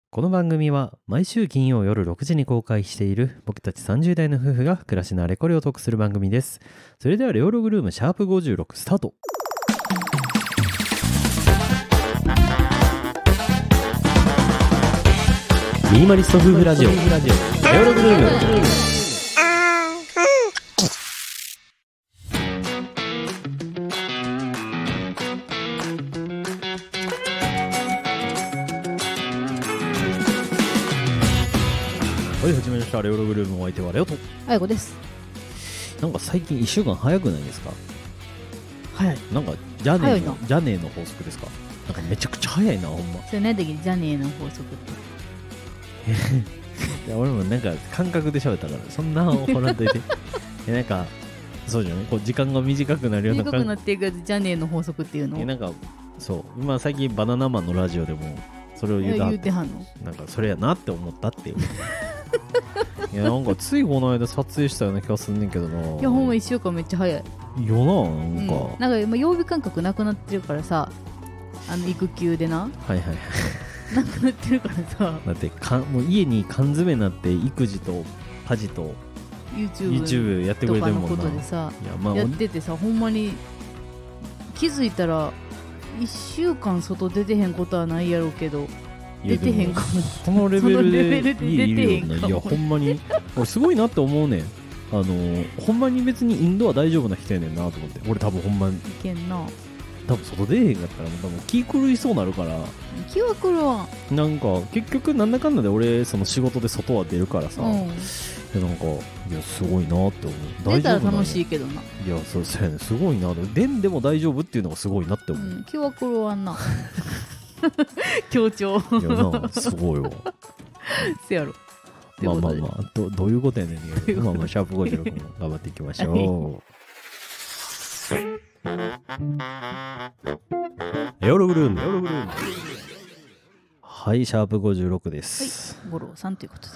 この番組は毎週金曜夜6時に公開している僕たち30代の夫婦が暮らしのあれこれをトークする番組です。それではレオログルームシャープ56スタート。ミニマリスト夫婦ラジオレオログルーム。はい、始めました。レオログルーム、お相手はレオとあやこです。 なんか最近1週間早くないですか？ 早い。 なんかジャネ早いなーの法則ですか？なんかめちゃくちゃ早いな、ほんま。 それ何だっけ、ジャネーの法則って。 いや俺もなんか感覚で喋ったからそんなほらんといてなんかそうじゃない、こう時間が短くなるような短くなっていくやつ、ジャネーの法則っていうの。 なんかそう今最近バナナマンのラジオでもそれを言うてはんの。 なんかそれやなって思ったっていういやなんかついこの間撮影したような気がすんねんけどな。 いやほんま1週間めっちゃ早い。 よな、なんか、 なんか今曜日感覚なくなってるからさ、育休でな、 はいはいなくなってるからさ、 だってもう家に缶詰になって育児と家事と YouTube やってくれてるもんな。 とかのことでさ、 いや、まあ、 やっててさ、ほんまに気づいたら1週間外出てへんことはないやろうけど、出てへんかも。 このレベルで出て家いるよな。 へんかも。 いやほんまに俺すごいなって思うねん。ほんまに別にインドは大丈夫な人やねんなと思って。俺多分ほんまにいけんな。 多分外出えへんかったら多分気狂いそうなるから。 気は来るわ。 なんか結局なんだかんだで俺その仕事で外は出るからさ、 うん、 なんかいやすごいなって思う。 出たら楽しい。 いけどな。 いやそうやね、すごいな。出んでも大丈夫っていうのがすごいなって思う。 気は来るわな。強調。 いやな、すごいわ。 せやろ。 まあまあまあ、どういうことやねんけど、まあまあ、シャープ56も頑張っていきましょう。エオログルーム。はい、シャープ56です。 はい、五郎さんということで。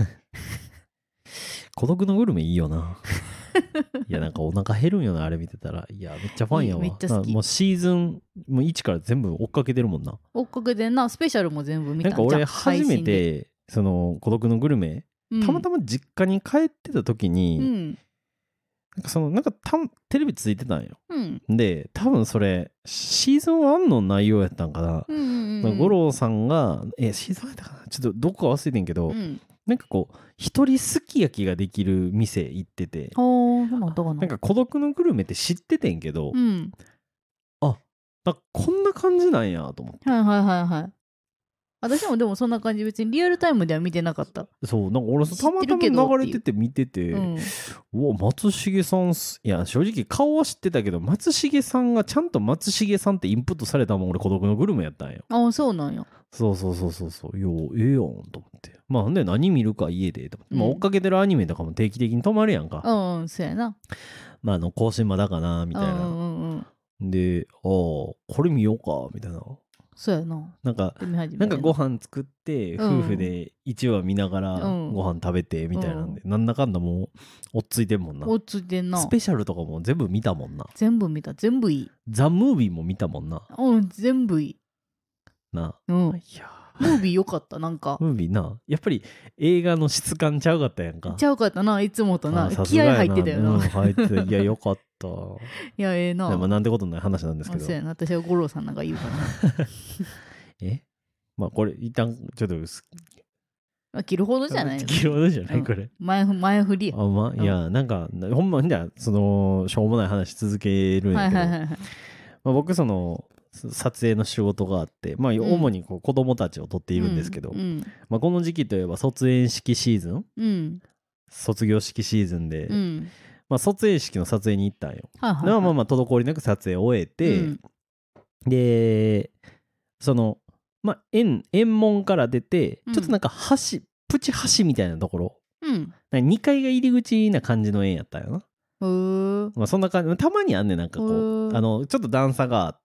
孤独のグルメいいよな。いや、なんかお腹減るんよな、あれ見てたら。いや、めっちゃファンやわ。 めっちゃ好き。 もうシーズンもう1から全部追っかけてるもんな。 追っかけてんな、スペシャルも全部見たんじゃん。 なんか俺初めて、その孤独のグルメ、たまたま実家に帰ってた時に、なんかテレビついてたんよ。で、多分それシーズン1の内容やったんかな。五郎さんがシーズン1やったかな、ちょっとどこか忘れてんけど、なんかこう一人すき焼きができる店行ってて、なんか孤独のグルメって知っててんけど、あ、こんな感じなんやと思って。 はい。私もでもそんな感じ、別にリアルタイムでは見てなかった。 そう、なんか俺たまたま流れてて見てて、うわ、松重さん、いや、正直顔は知ってたけど、松重さんがちゃんと松重さんってインプットされたもん俺孤独のグルメやったんよ。 ああ、そうなんや。 そう。よ、ええやんと思って。まあ、で何見るか家でと思って。まあ、追っかけてるアニメとかも定期的に止まるやんか。 そうやな。 まあ、更新まだかな、みたいな。で、これ見ようか、みたいな。そうやな。なんかご飯作って夫婦で1話見ながらご飯食べてみたいなんで、なんだかんだもう落ち着いてんもんな。 落ち着いてんな。 スペシャルとかも全部見たもんな。 全部見た。全部いい。 ザ・ムービーも見たもんな。 全部いいな。 いやムービーよかった。なんかムービーな、やっぱり映画の質感ちゃうかったやんか。 ちゃうかったな、いつもとな。気合入ってたよな。 入ってた。いや、よかった。 いや、ええな。 なんてことない話なんですけど。 そうやな、私は五郎さんなんか言うからな。 まあこれ一旦ちょっと切るほどじゃない。 切るほどじゃないこれ。 前振りや。 いや、なんかほんまにじゃそのしょうもない話続けるんやけど、僕その撮影の仕事があって、まあ主にこう子供たちを撮っているんですけど、まあこの時期といえば卒園式シーズン、卒業式シーズンで、まあ卒園式の撮影に行ったんよ。まあ滞りなく撮影を終えて、でそのまあ園門から出て、ちょっとなんかプチ橋みたいなところ、2階が入り口な感じの園やったんよな。まあそんな感じ。たまにあんねん、なんかこうちょっと段差があって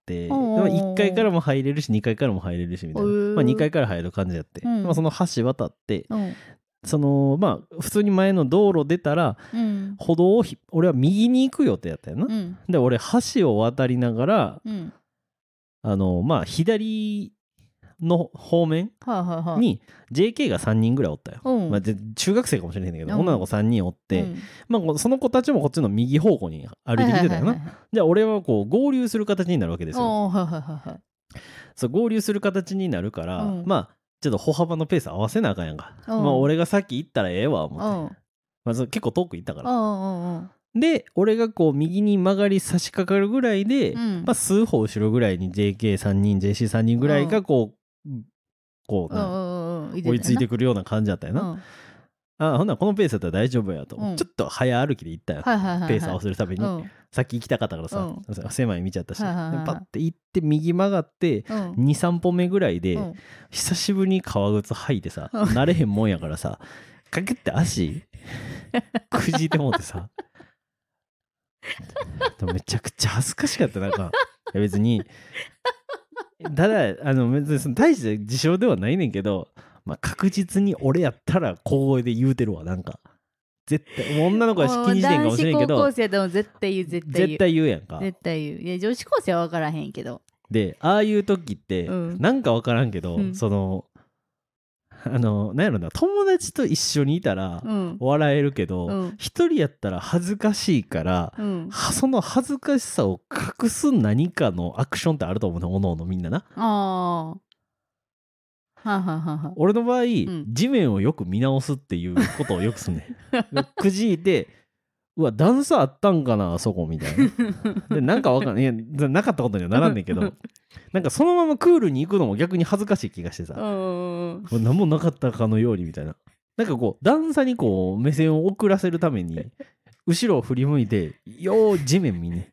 、1階からも入れるし2階からも入れるしみたいな、まあ2階から入る感じやって、まあその橋渡って、そのまあ普通に前の道路出たら、歩道を俺は右に行く予定やったよな。で俺橋を渡りながら、まあ左の方面はいはいはいに JK が3人ぐらいおったよ、 うんまあ、中学生かもしれへんけど、 うん女の子3人おって、 うんまあ、その子たちもこっちの右方向に歩いてきてたよな、 はいはいはいはいじゃあ俺はこう合流する形になるわけですよ。 おーはいはいはいはいそう合流する形になるから、 うんまあちょっと歩幅のペース合わせなあかんやんか、 うんまあ俺がさっき行ったらええわ思って、 うんまあ、そう結構遠く行ったから、 うんで俺がこう右に曲がり差し掛かるぐらいで、 うんまあ、数歩後ろぐらいに JK3 人 JC3 人ぐらいがこう、こうな、追いついてくるような感じだったよな、あほんならこのペースだったら大丈夫やと、 うんちょっと早歩きで行ったよ、 はいはいはいはいペース合わせるために、 うんさっき行きたかったからさ、狭い道やったし、 はいはいはいはいでパッて行って右曲がってうん 23歩目ぐらいで、 うん久しぶりに革靴履いてさ、 うん慣れへんもんやからさかけって足くじいてもうてさめちゃくちゃ恥ずかしかったなんかいや別にただ別にその大して自称ではないねんけど、まあ、確実に俺やったら小声で言うてるわなんか絶対もう女の子は気にしてんかもしれんけど男子高校生でも絶対言う絶対言うやんか。 絶対言ういや女子高生は分からへんけどでああいう時って、 うんなんか分からんけど、 うんそのなんやろな友達と一緒にいたらうん笑えるけどうん一人やったら恥ずかしいから、 うんその恥ずかしさを隠す何かのアクションってあると思うねおのおのみんなな。 ああはいはいはいはい俺の場合、 ん地面をよく見直すっていうことをよくすんねんくじいてうわ段差あったんかなあそこみたいなでなんかわかんないいやなかったことにはならんねんけどなんかそのままクールに行くのも逆に恥ずかしい気がしてさ、 うん何もなかったかのようにみたいななんかこう段差にこう目線を遅らせるために後ろを振り向いてよう地面見ね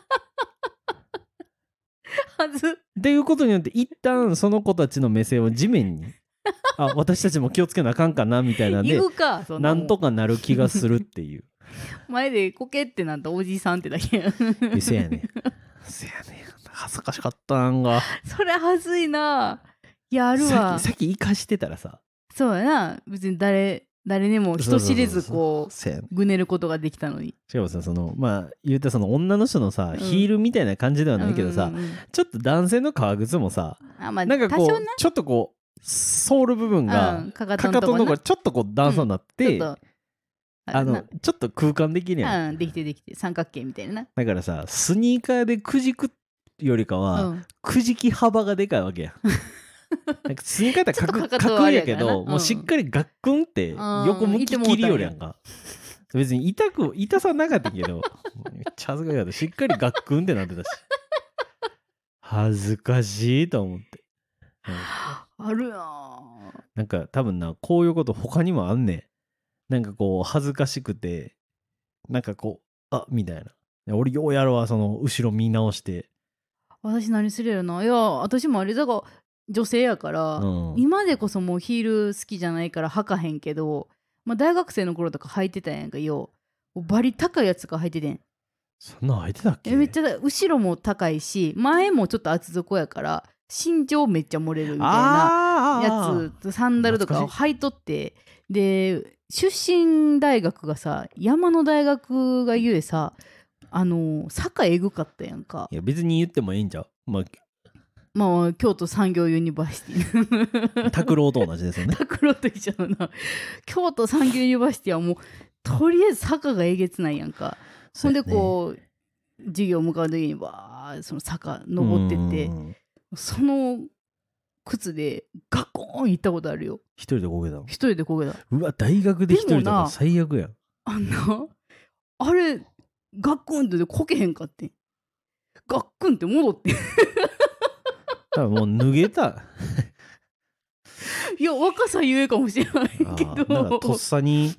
はずっていうことによって一旦その子たちの目線を地面にあ私たちも気をつけなあかんかなみたいなんで言うかそんなんとかかなる気がするっていう前でコケってなったおじさんってだけやせやねんせやねん恥ずかしかったなんかそれはずいなやるわさっき生かしてたらさそうやな別に誰にも人知れずこうせやねんぐねることができたのにしかもさそのまあ言うたらその女の人のさ、ヒールみたいな感じではないけどさ、 うんうんうんちょっと男性の革靴もさあまあなんかこう多少なちょっとこうソール部分が、 かかかかとのとこなろちょっとこう段差になって、 ちょっとあれなちょっと空間できるやん、 できて三角形みたいなだからさスニーカーでくじくよりかは、 うんくじき幅がでかいわけやんなんかスニーカーってちょっとかかとかくんやけど、 あれやからなもうしっかりガックンって横向き切りよるやんか、別に痛さなかったけどめっちゃ恥ずかしかったしっかりガックンってなってたし恥ずかしいと思って、 あるななんか多分なこういうこと他にもあんねんなんかこう恥ずかしくてなんかこうあみたいな俺ようやるわその後ろ見直して私何するやろないや私もあれだから女性やから、今でこそもうヒール好きじゃないから履かへんけど、まあ、大学生の頃とか履いてたやんかよバリ高いやつが履いててんそんなん履いてたっけめっちゃ後ろも高いし前もちょっと厚底やから身長めっちゃ漏れるみたいなやつサンダルとかを履いとってで出身大学がさ山の大学がゆえさ坂えぐかったやんかいや別に言ってもいいんじゃんまあ京都産業ユニバーシティ拓郎と同じですよね拓郎と一緒のな京都産業ユニバーシティはもうとりあえず坂がえげつないやんか、ほんでこう授業向かう時にわーその坂登ってってその靴でガコーン行ったことあるよ。 一人でこけたの？ 一人でこけた。 うわ大学で一人とか最悪やん。 あれガックンってこけへんかってん。ガックンって戻って多分もう脱げたいや若さゆえかもしれないけどなんかとっさに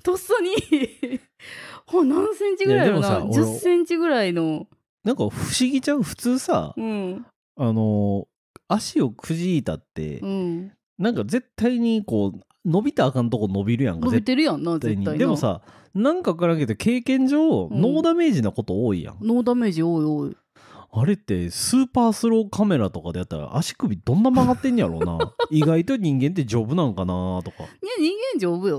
何センチぐらいやろな、 でもさ 10センチぐらいのなんか不思議ちゃう普通さ、足をくじいたって、なんか絶対にこう伸びたらあかんとこ伸びるやんか。 伸びてるやんな絶対な。 でもさなんか分からんけど経験上、ノーダメージなこと多いやん。 ノーダメージ多い多い。 あれってスーパースローカメラとかでやったら足首どんな曲がってんやろうな意外と人間って丈夫なんかなとか。 いや人間丈夫よ。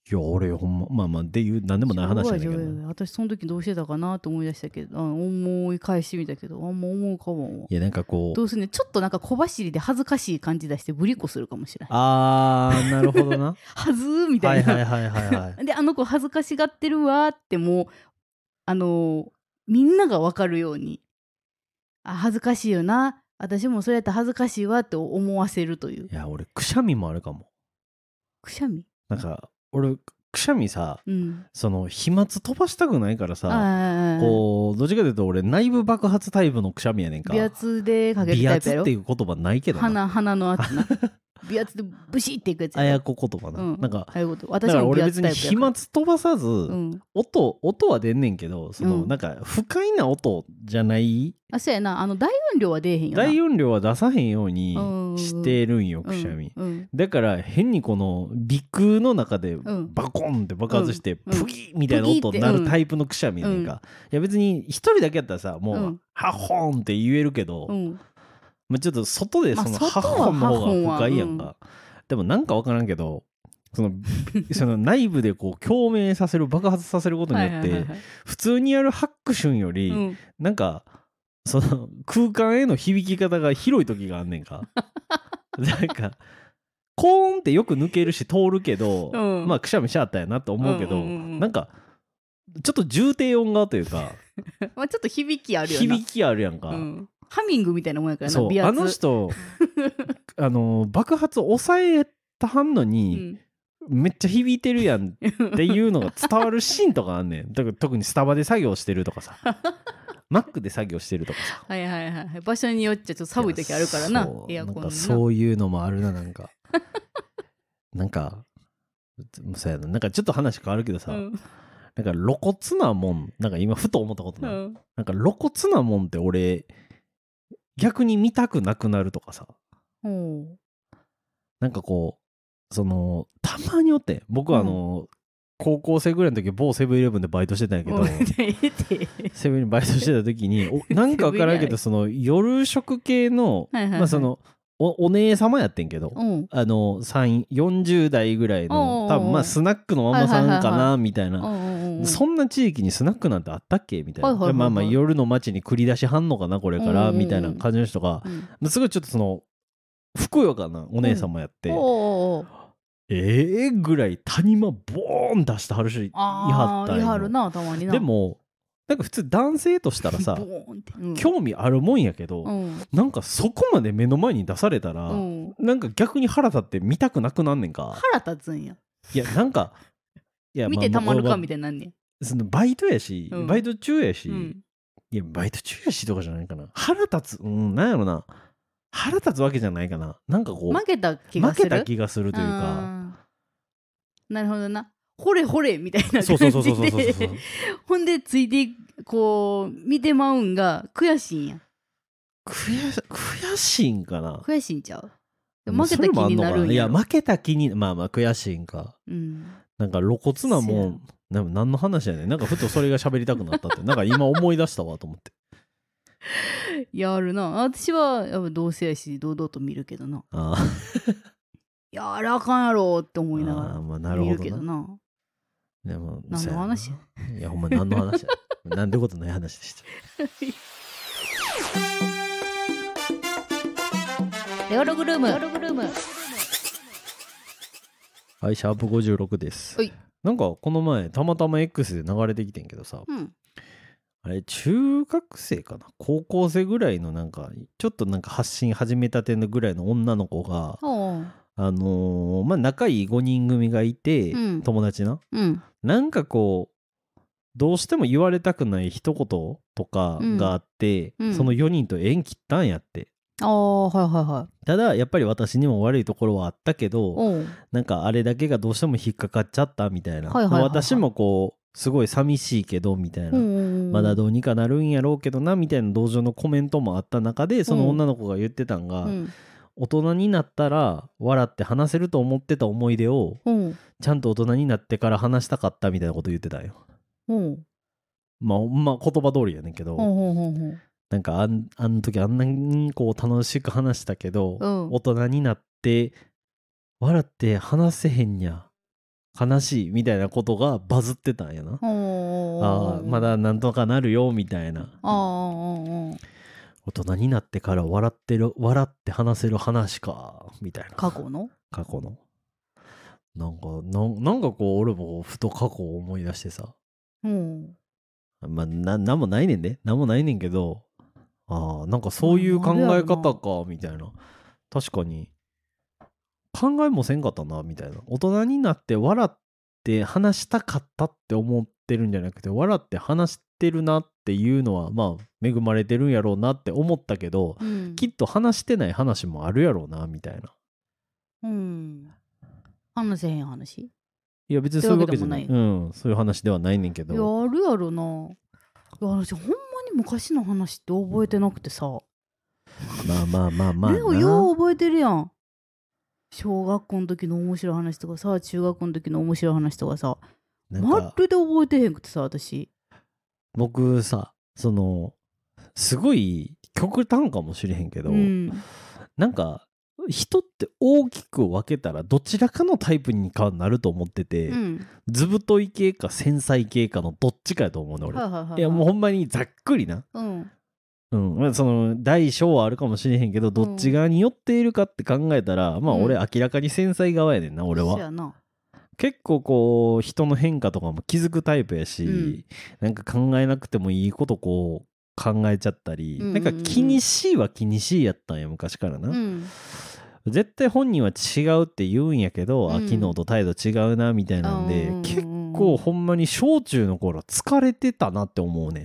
いや俺ほんままあまあっていう何でもない話なんだけどな。 私その時どうしてたかなと思い出したけど、思い返してみたけど、あんま思うかも。 いやなんかこうどうするね、ちょっとなんか小走りで恥ずかしい感じ出してブリコするかもしれない。 なるほどな。 はずーみたいな。 はいはいはいはいはい。 で、あの子恥ずかしがってるわーってもうみんなが分かるように、恥ずかしいよな、私もそれやったら恥ずかしいわって思わせるという。 いや俺くしゃみもあるかも。 くしゃみなんか俺くしゃみさ、 うん、 その飛沫飛ばしたくないからさ、 こうどっちかというと俺内部爆発タイプのくしゃみやねんか。 微圧でかけるタイプやろ。 微圧っていう言葉ないけどな。 鼻の圧な。微圧でブシっていくやつやろ。 あやこ言葉な。なんか私も俺別に飛沫飛ばさず、音は出んねんけど、そのなんか不快な音じゃない。 そうやな、大音量は出えへんよな。 大音量は出さへんようにしてるんよ、くしゃみ。だから変にこの鼻腔の中でバコンって爆発してプギーみたいな音になるタイプのくしゃみやねんか。いや別に一人だけやったらさ、もうハッホーンって言えるけど、ちょっと外でそのハッホンの方が深いやんか。でもなんか分からんけど、その内部でこう共鳴させる、爆発させることによって普通にやるハックシュンよりなんかその空間への響き方が広い時があんねんか。なんかコーンってよく抜けるし通るけど、まあくしゃみしちゃったやなと思うけど、なんかちょっと重低音がというかまあちょっと響きあるよな。 響きあるやんか。 ハミングみたいなもんやからな。 そう、あの人爆発抑えたはんのに、めっちゃ響いてるやんっていうのが伝わるシーンとかあんねん。だから特にスタバで作業してるとかさマックで作業してるとかさ、 はいはいはい、場所によっちゃちょっと寒い時あるからな、エアコンなんかそういうのもあるな。なんかなんかそうやな、なんかちょっと話変わるけどさ、なんか露骨なもん、なんか今ふと思ったことない、なんか露骨なもんって俺逆に見たくなくなるとかさ、なんかこうそのたまにおって、僕は高校生ぐらいの時某セブンイレブンでバイトしてたんやけどセブンにバイトしてた時になんか分からんけどその夜食系のまあそのお姉様やってんけど、40代ぐらいの多分まあスナックのママさんかなみたいな、そんな地域にスナックなんてあったっけみたいな、まあまあ夜の街に繰り出しはんのかなこれからみたいな感じの人が、すごいちょっとそのふくよかなお姉様やって、ぐらい谷間ボーン出してはる人いはったんよ。 いはるな、たまにな。 でもなんか普通男性としたらさ興味あるもんやけど、なんかそこまで目の前に出されたら、なんか逆に腹立って見たくなくなんねんか。 腹立つんや。 いやなんかいや見てたまるかみたいなんねん。 そのバイトやし、バイト中やし、いやバイト中やしとかじゃないかな。腹立つ、なんやろな、腹立つわけじゃないかな。なんかこう負けた気がするというか。 なるほどな。ほれほれみたいな感じで、ほんでついてこう見てまうんが悔しいんや。 悔しいんかな。 悔しいんちゃう。負けた気になるんや。 いや負けた気に、まあまあ悔しいんか。なんか露骨なもん、何の話やねん。なんかふとそれが喋りたくなったってなんか今思い出したわと思って。 やるな。私はやっぱ同性やし堂々と見るけどな。いやあれあかんやろって思いながら見るけどな。 でも何の話や。 いやほんま何の話や。なんてことない話でした。 レオログルーム。 はい、シャープ56です。なんかこの前たまたま X で流れてきてんけどさ、あれ中学生かな高校生ぐらいのなんかちょっとなんか発信始めたてのぐらいの女の子がまあ仲いい5人組がいて、友達な、なんかこうどうしても言われたくない一言とかがあって、その4人と縁切ったんやって。ただやっぱり私にも悪いところはあったけど、なんかあれだけがどうしても引っかかっちゃったみたいな、私もこうすごい寂しいけどみたいな、まだどうにかなるんやろうけどなみたいな同情のコメントもあった中で、その女の子が言ってたんが、大人になったら笑って話せると思ってた思い出をちゃんと大人になってから話したかったみたいなこと言ってたよ。まあ言葉通りやねんけど、なんかあの時あんなにこう楽しく話したけど、大人になって笑って話せへんにゃ悲しいみたいなことがバズってたんやな。まだなんとかなるよみたいな。大人になってから笑って話せる話かみたいな。 過去のなんかこう俺もふと過去を思い出してさ。まあなんもないねんで。なんもないねんけど、なんかそういう考え方かみたいな。確かに考えもせんかったなみたいな。大人になって笑って話したかったって思ってるんじゃなくて、笑って話してるなっていうのはまあ恵まれてるんやろうなって思ったけど、きっと話してない話もあるやろうなみたいな。 話せへん話？ いや別にそういうわけじゃない。そういう話ではないねんけど。 いやあるやろな。いや私ほんまに昔の話って覚えてなくてさ。 まあでもよう覚えてるやん。小学校の時の面白い話とかさ、中学校の時の面白い話とかさ、まるで覚えてへんくてさ、私。 僕さ、すごい極端かもしれへんけど、なんか人って大きく分けたらどちらかのタイプにかなると思ってて、図太い系か繊細系かのどっちかやと思うね俺。いやもうほんまにざっくりな。大小はあるかもしれへんけど、どっち側に寄っているかって考えたら、まあ俺明らかに繊細側やねんな、俺は。結構こう人の変化とかも気づくタイプやし、なんか考えなくてもいいことこう考えちゃったり、なんか気にしいは気にしいやったんや昔からな。絶対本人は違うって言うんやけど、昨日と態度違うなみたいなんで、結構ほんまに小中の頃疲れてたなって思うねん。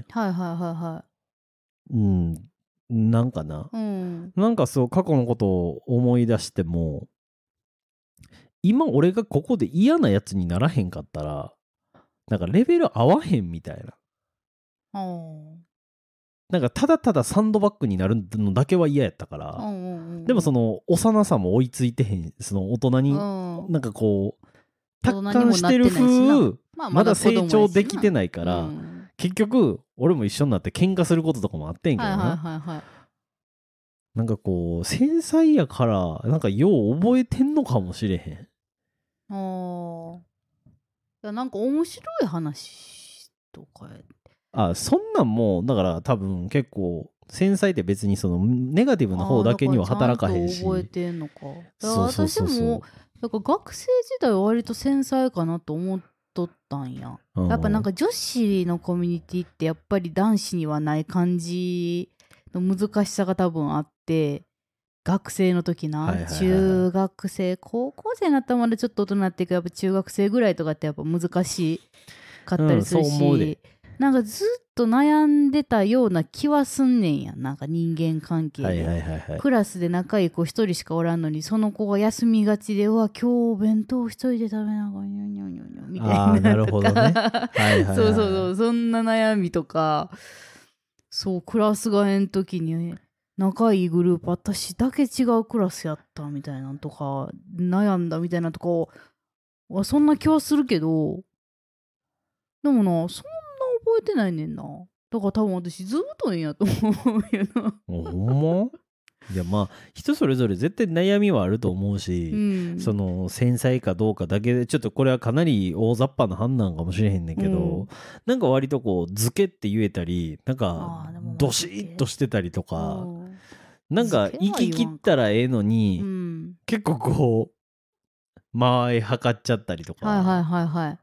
なんかな、なんかそう過去のことを思い出しても、今俺がここで嫌なやつにならへんかったら、なんかレベル合わへんみたいな。なんかただただサンドバッグになるのだけは嫌やったから、でもその幼さも追いついてへん、その大人になんかこう達観してる風、まだ成長できてないから、結局俺も一緒になって喧嘩することとかもあってんけどな。なんかこう繊細やからなんかよう覚えてんのかもしれへん。 いやなんか面白い話とかや。 そんなんもだから多分結構繊細って別にそのネガティブな方だけには働かへんし。 覚えてんのか。私もだから学生時代は割と繊細かなと思っとったんや。やっぱなんか女子のコミュニティってやっぱり男子にはない感じの難しさが多分あって、学生の時な、中学生高校生になったらまだちょっと大人になっていく、やっぱ中学生ぐらいとかってやっぱ難しかったりするし、なんかずっと悩んでたような気はすんねんや。なんか人間関係で、クラスで仲いい子一人しかおらんのに、その子が休みがちで、今日お弁当一人で食べながらニョニョニョニョみたいな。 なるほどね。 そうそんな悩みとか、そうクラス替えの時に仲いいグループ私だけ違うクラスやったみたいなとか悩んだみたいなとかはそんな気はするけど、でもなそんな覚えてないねんな。だから多分私ずっとんやと思うよな。 ほんま？いやまあ人それぞれ絶対悩みはあると思うし、その繊細かどうかだけでちょっとこれはかなり大雑把な判断かもしれへんねんけど、なんか割とこうズケって言えたり、なんかドシッとしてたりとか、なんか行き切ったらええのに、結構こう間合い測っちゃったりとか。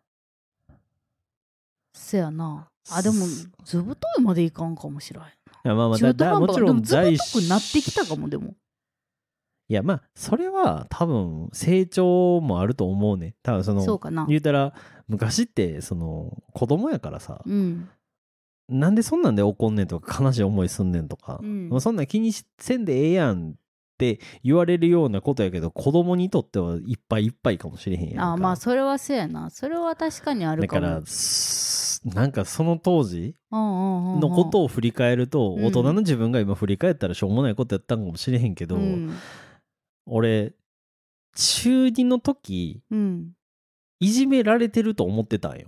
せやな。でもずぶといまでいかんかもしれん。 いやもちろんでもずぶとくなってきたかも。でもいやまあそれは多分成長もあると思うね。多分そうかな。 言うたら昔ってその子供やからさ、なんでそんなんで怒んねんとか悲しい思いすんねんとか、そんなん気にせんでええやんって言われるようなことやけど、子供にとってはいっぱいいっぱいかもしれへんやんか。 まあそれはせやな。それは確かにあるかも。 だからなんかその当時のことを振り返ると、大人の自分が今振り返ったらしょうもないことやったんかもしれへんけど、俺中2の時、いじめられてると思ってたんよ。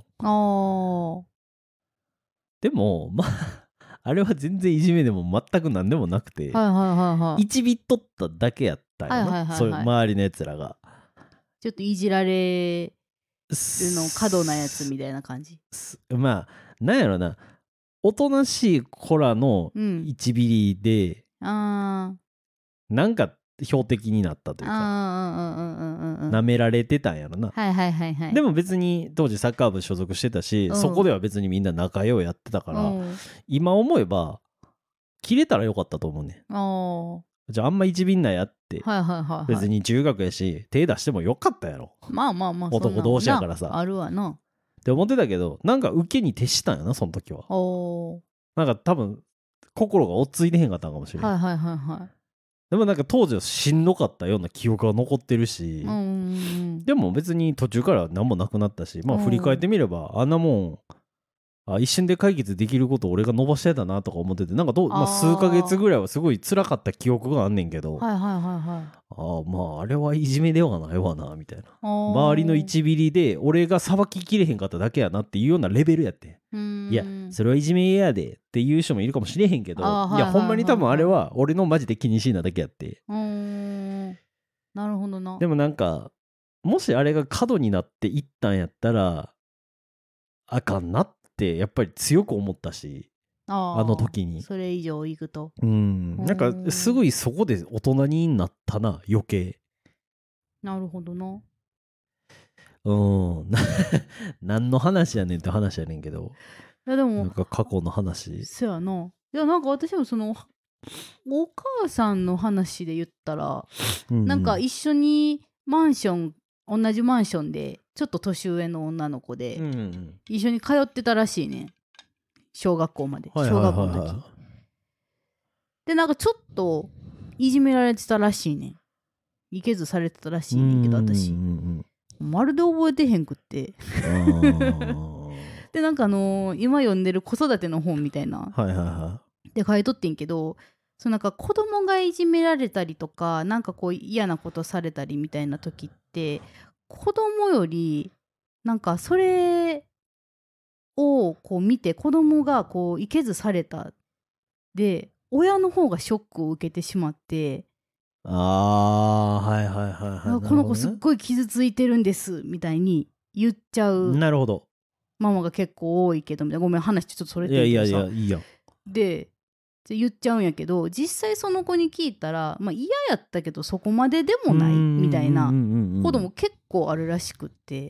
でもまああれは全然いじめでも全く何でもなくて、1ビットっただけやったんよな、そういう周りのやつらが。 ちょっといじられの過度なやつみたいな感じ。 まあなんやろな、おとなしい子らの1ビリで、なんか標的になったというか、舐められてたんやろな。でも別に当時サッカー部所属してたし、そこでは別にみんな仲良いやってたから、今思えば切れたらよかったと思うね。じゃああんま一ビンなやって、別に中学やし手出してもよかったやろ。 まあまあまあ、 男同士やからさ。 あるわな。 って思ってたけど、なんか受けに徹したんやな、その時は。なんか多分心が落ち着いてへんかったんかもしれない。でもなんか当時はしんどかったような記憶が残ってるし、でも別に途中から何もなくなったし、まあ振り返ってみればあんなもん一瞬で解決できることを俺が伸ばしてたなとか思ってて、なんか数ヶ月ぐらいはすごい辛かった記憶があんねんけど、まああれはいじめではないわなみたいな、周りの1ビリで俺がさばききれへんかっただけやなっていうようなレベルやって、いやそれはいじめやでっていう人もいるかもしれへんけど、いやほんまに多分あれは俺のマジで気にしいなだけやって。 なるほどな。 でもなんかもしあれが過度になっていったんやったらあかんなってやっぱり強く思ったし、あの時にそれ以上いくと、 なんかすごいそこで大人になったな余計。 なるほどな。 何の話やねんって話やねんけど、 いやでもなんか過去の話。 そやな。いやなんか私もそのお母さんの話で言ったら、なんか一緒に同じマンションでちょっと年上の女の子で一緒に通ってたらしいね、小学校まで。小学校の時でなんかちょっといじめられてたらしいね、いけずされてたらしいねんけど、私まるで覚えてへんくってでなんか今読んでる子育ての本みたいなで書いとってんけど、なんか子供がいじめられたりとかなんかこう嫌なことされたりみたいな時って子供よりなんかそれをこう見て子供がこういけずされたで親の方がショックを受けてしまって、この子すっごい傷ついてるんですみたいに言っちゃうママが結構多いけど、ごめん話ちょっとそれてるけどさ、いやで言っちゃうんやけど、実際その子に聞いたら、まあ、嫌やったけどそこまででもないみたいなことも結構あるらしくって、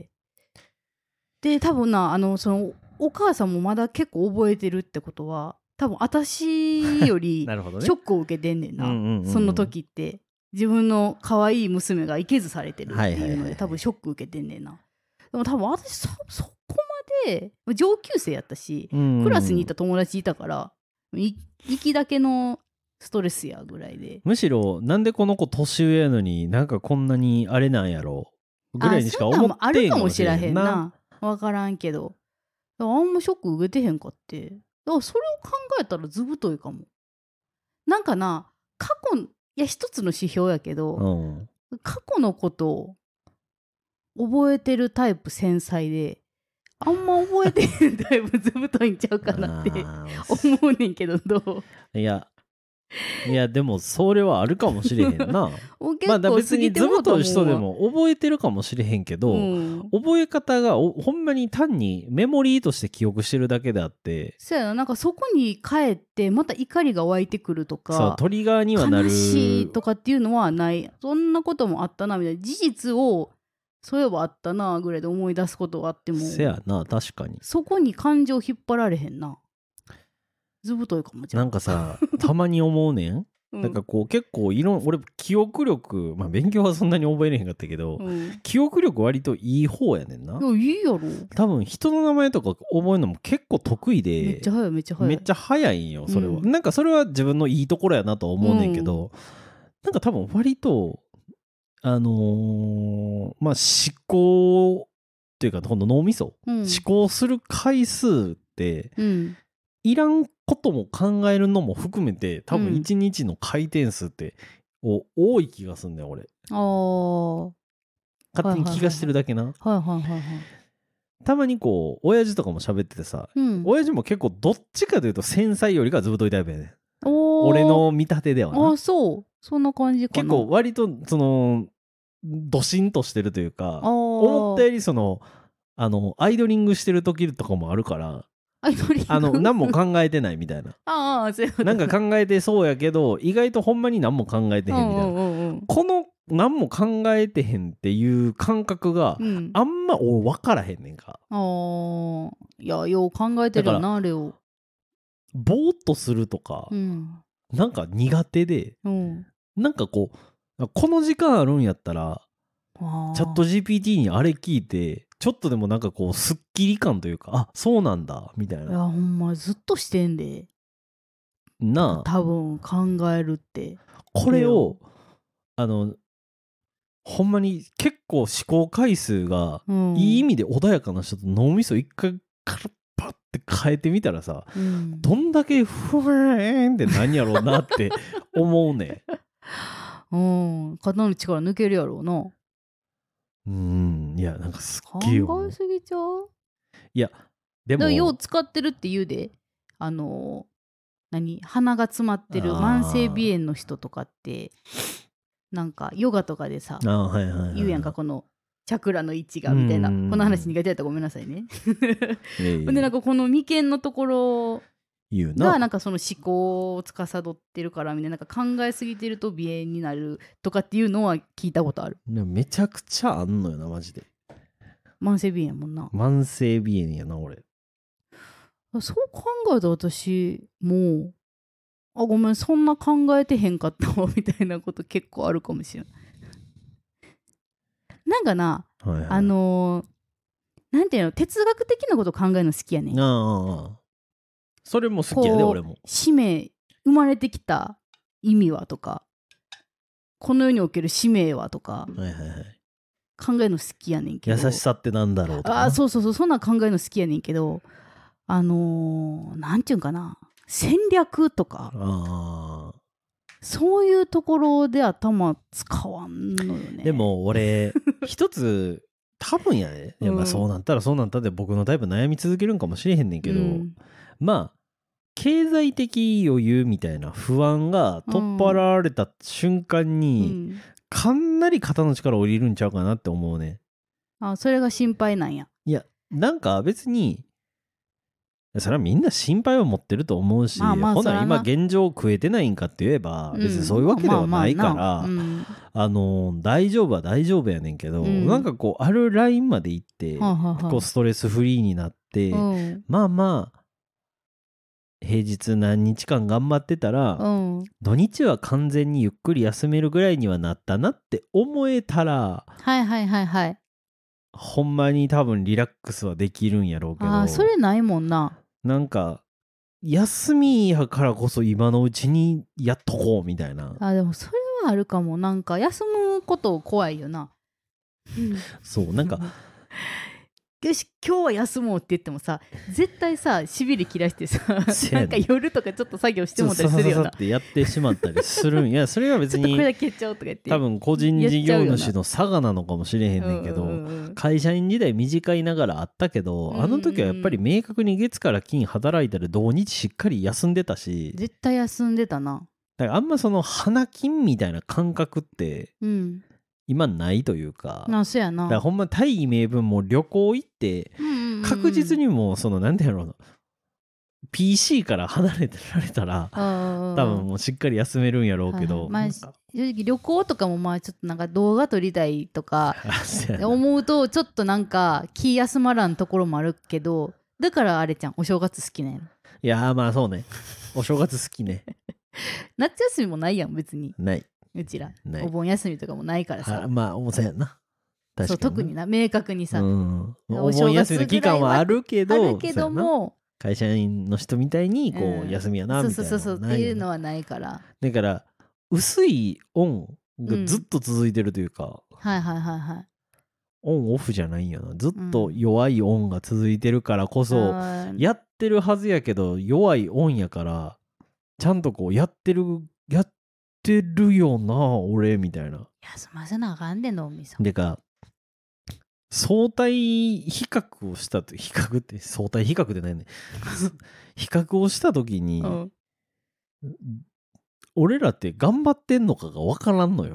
で多分なそのお母さんもまだ結構覚えてるってことは多分私よりショックを受けてんねんなその時って自分の可愛い娘がいけずされてるっていうので多分ショック受けてんねんな。でも多分私そこまで上級生やったし、クラスにいた友達いたから行きだけのストレスやぐらいで、 むしろなんでこの子年上やのになんかこんなにあれなんやろぐらいにしか思ってんかもしれんな。あるかもしれへんな、分からんけど、あんまショック受けてへんかって、だからそれを考えたらずぶといかも。なんかな、過去いや一つの指標やけど、過去のことを覚えてるタイプ繊細であんま覚えてへんタイプずぶといんちゃうかなって思うねんけど、どう？ いやでもそれはあるかもしれへんなまあ別にずぶとい人でも覚えてるかもしれへんけど、覚え方がほんまに単にメモリーとして記憶してるだけであって、 そうやな、なんかそこに帰ってまた怒りが湧いてくるとか、 そうトリガーにはなる悲しいとかっていうのはない。そんなこともあったなみたいな事実をそういえばあったなぐらいで思い出すことがあっても、 せやな、確かにそこに感情引っ張られへんな。ずぶといかも。 なんかさたまに思うねんなんかこう結構俺記憶力、まあ勉強はそんなに覚えれへんかったけど、記憶力割といい方やねんな。 いやいいやろ。 多分人の名前とか覚えるのも結構得意で、 めっちゃ早いめっちゃ早い。 めっちゃ早いんよそれは、なんかそれは自分のいいところやなと思うねんけど、なんか多分割とまあ思考っていうかこの脳みそ、思考する回数って、いらんことも考えるのも含めて多分1日の回転数って多い気がすんねん俺。勝手に気がしてるだけな。たまにこう親父とかも喋っててさ、親父も結構どっちかというと繊細よりかずぶといタイプやねん。俺の見立てではな。 あ、そうそんな感じかな。 結構割とそのドシンとしてるというか、思ったよりそのアイドリングしてる時とかもあるからアイドリング何も考えてないみたいなああそういうことなんか考えてそうやけど意外とほんまに何も考えてへんみたいなこの何も考えてへんっていう感覚があんま分からへんねんか。 いやよう考えてるよなあれを。 ぼーっとするとか、なんか苦手で、なんかこの時間あるんやったらチャット GPT にあれ聞いてちょっとでもなんかこうすっきり感というかあそうなんだみたいな。 いやほんまずっとしてんでなあ多分考えるってこれをほんまに結構思考回数がいい意味で穏やかな人と脳みそ一回カラッパッて変えてみたらさ、どんだけふーんって何やろうなって思うね肩の力抜けるやろうな。 いやなんかすっげえ考えすぎちゃう。 いやでもよう使ってるって言うで鼻が詰まってる慢性鼻炎の人とかってなんかヨガとかでさ言うやんかこのチャクラの位置がみたいなこの話苦手だったらごめんなさいねでなんかこの眉間のところがなんかその思考を司ってるからみたいな、なんか考えすぎてると鼻炎になるとかっていうのは聞いたことある。 めちゃくちゃあんのよなマジで。 慢性鼻炎やもんな。 慢性鼻炎やな俺。 そう考えたら私もうごめんそんな考えてへんかったわみたいなこと結構あるかもしれない。なんかな、なんていうの哲学的なこと考えるの好きやねん。 それも好きやで俺も。 使命生まれてきた意味はとかこの世における使命はとか、考えるの好きやねんけど。 優しさってなんだろうとか。 そうそんなん考えるの好きやねんけどなんていうんかな戦略とかそういうところで頭使わんのよね。 でも俺一つ多分やね、まあそうなったらそうなったで僕のタイプ悩み続けるんかもしれへんねんけど、まあ経済的余裕みたいな不安が取っ払われた瞬間に、かなり肩の力降りるんちゃうかなって思うね。 それが心配なんや。 いやなんか別にそれはみんな心配を持ってると思うし、ほな今現状食えてないんかって言えば別にそういうわけではないから大丈夫は大丈夫やねんけど、なんかこうあるラインまで行ってこうストレスフリーになって、まあ平日何日間頑張ってたら、土日は完全にゆっくり休めるぐらいにはなったなって思えたら、ほんまに多分リラックスはできるんやろうけど、 それないもんな。 なんか休みやからこそ今のうちにやっとこうみたいな。 でもそれはあるかも。なんか休むこと怖いよな。 そうなんかよし今日は休もうって言ってもさ絶対さしびれ切らしてさなんか夜とかちょっと作業してもたりするよな。 ってやってしまったりするんや。それは別にちょっとこれだけやっちゃおうとか言って多分個人事業主の差がなのかもしれへんねんけど、会社員時代短いながらあったけど、あの時はやっぱり明確に月から金働いたら土日しっかり休んでたし、 絶対休んでたな。 だからあんまその花金みたいな感覚って今ないというか、 そうやな。 だからほんま大義名分も旅行行って確実にもそのなんていうの PC から離れてられたら多分もうしっかり休めるんやろうけど、 正直旅行とかもまあちょっとなんか動画撮りたいとか思うとちょっとなんか気休まらんところもあるけど、だからあれちゃんお正月好きなんやろ。 いやまあそうね、お正月好きね夏休みもないやん別に。 ない、 うちらお盆休みとかもないからさ。 まあそうやな。 そう特にな明確にさ、 お盆休みの期間はあるけども会社員の人みたいにこう休みやなみたいなそうっていうのはないから。 だから薄いオンがずっと続いてるというか、オンオフじゃないんやな、ずっと弱いオンが続いてるからこそ、やってるはずやけど弱いオンやからちゃんとこうやってるよな俺みたいな。 休ませなあかんで脳みそ。 でか相対比較をしたと、比較って相対比較でないね比較をした時に、俺らって頑張ってんのかが分からんのよ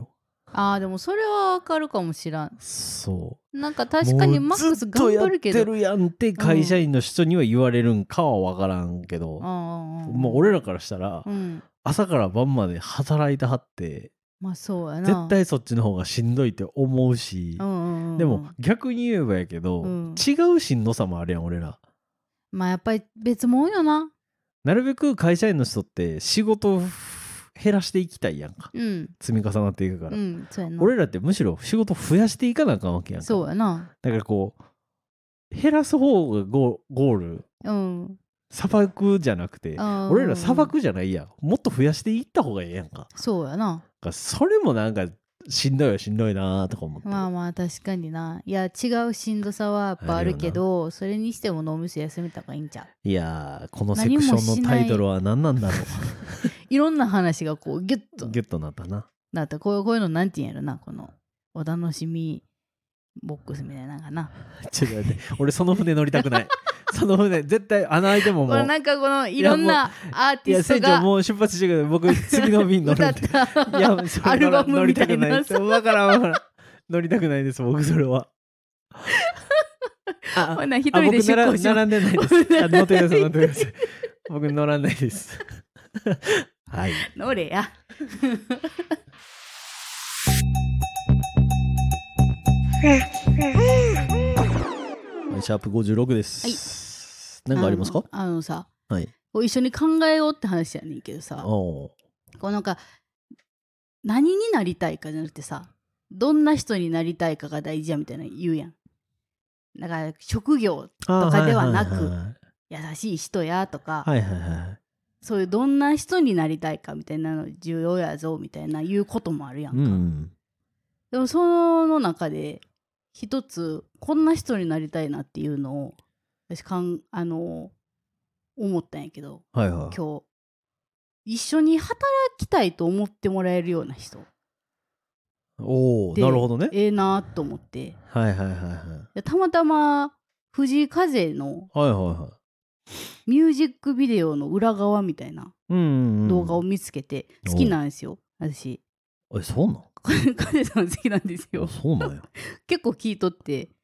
でもそれはわかるかもしらん。 そうなんか確かにマックス頑張るけど、 ずっとやってるやんって会社員の人には言われるんかはわからんけど、もう俺らからしたら、朝から晩まで働いてはって、 まあそうやな、 絶対そっちの方がしんどいって思うし、でも逆に言えばやけど、違うしんどさもあるやん俺ら。 まあやっぱり別もんよな。 なるべく会社員の人って仕事を減らしていきたいやんか、積み重なっていくから、 そうやな。 俺らってむしろ仕事増やしていかなあかんわけやんか。 そうやな。 だからこう減らす方がゴール、砂漠じゃなくて、俺ら砂漠じゃないやん、もっと増やしていった方がええやんか。 そうやな。 それもなんかしんどいなとか思って。 まあまあ確かにな。いや違うしんどさはやっぱあるけど、それにしても脳みそ休めた方がいいんちゃう。 いやこのセクションのタイトルは何なんだろう。 いろんな話がこうギュッとなったな。 だってこういうのなんて言うんやろな、このお楽しみボックスみたいなのかな。 ちょっと待って、俺その船乗りたくない。その船絶対穴開いてももうなんかこのいろんなアーティストが、 いや船長もう出発してください、僕次の便乗るんで。いやそれアルバムみたいな乗りたくないです。わからん乗りたくないです僕それは。 ほな一人で出航します。 並んでないです。乗ってください乗ってください。僕乗らないです。はい。 乗れや。 シャープ56です。はい、何かありますか？ さ、 はい、 一緒に考えようって話やねんけどさ、こうなんか何になりたいかじゃなくてさ、どんな人になりたいかが大事やみたいな言うやん。だから職業とかではなく、優しい人やとか、そういうどんな人になりたいかみたいなの重要やぞみたいな言うこともあるやんか。でもその中で一つこんな人になりたいなっていうのを私思ったんやけど、今日一緒に働きたいと思ってもらえるような人。 なるほどね。 なと思って。 たまたま藤井風のミュージックビデオの裏側みたいな動画を見つけて好きなんですよ私。 そうなん？ 風さん好きなんですよ。 そうなんや。 結構聞いとって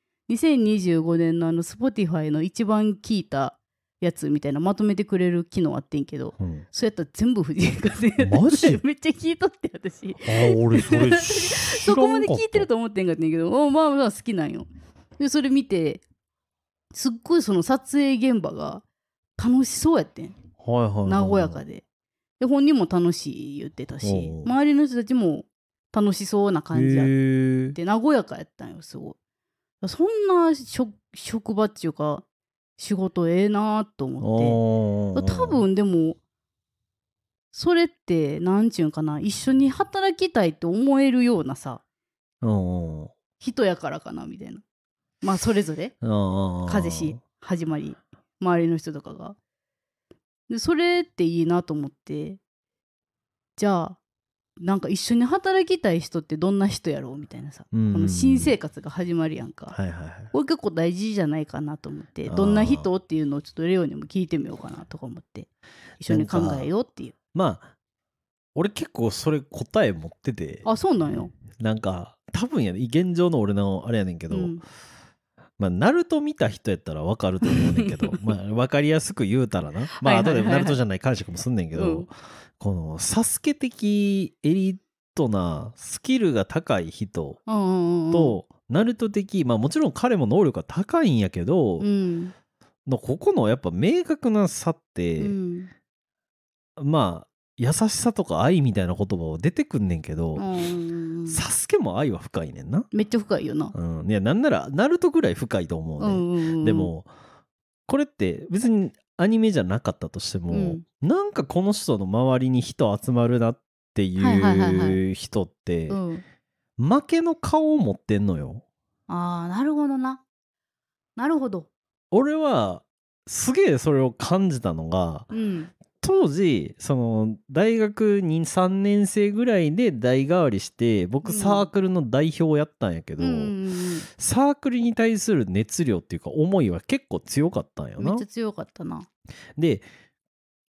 、2025年のSpotify の一番聞いたやつみたいなまとめてくれる機能あってんけど、そうやったら全部藤井風マジ？ めっちゃ聞いとって私。 俺それそこまで聞いてると思ってんかったんやけど、まあまあ好きなんよ。でそれ見てすっごいその撮影現場が楽しそうやってん。和やかで。で本人も楽しい言ってたし、周りの人たちも楽しそうな感じやって和やかやったんよすごい。そんな職場っていうか仕事なと思って。多分でもそれってなんちゅうんかな、一緒に働きたいと思えるようなさ人やからかなみたいな。まあそれぞれ風し始まり周りの人とかがで、それっていいなと思って、じゃあなんか一緒に働きたい人ってどんな人やろうみたいなさ、この新生活が始まるやんか。これ結構大事じゃないかなと思って、どんな人っていうのをちょっとレオにも聞いてみようかなとか思って一緒に考えようっていう。 まあ俺結構それ答え持ってて。 そうなんよ。 なんか多分やね、現状の俺のあれやねんけど、まあナルト見た人やったら分かると思うねんけどまあ分かりやすく言うたらな、まあ後でナルトじゃない解釈もすんねんけど、このサスケ的エリートなスキルが高い人とナルト的、まあもちろん彼も能力が高いんやけど、ここのやっぱ明確な差って、まあ優しさとか愛みたいな言葉は出てくんねんけど、サスケも愛は深いねんな。 めっちゃ深いよな。 いやなんならナルトぐらい深いと思うね。でもこれって別にアニメじゃなかったとしても、なんかこの人の周りに人集まるなっていう人って負けの顔を持ってんのよ。 なるほどな。なるほど。 俺はすげえそれを感じたのが、当時その大学に3年生ぐらいで代替わりして僕サークルの代表やったんやけど、サークルに対する熱量っていうか思いは結構強かったんよな。 めっちゃ強かったな。 で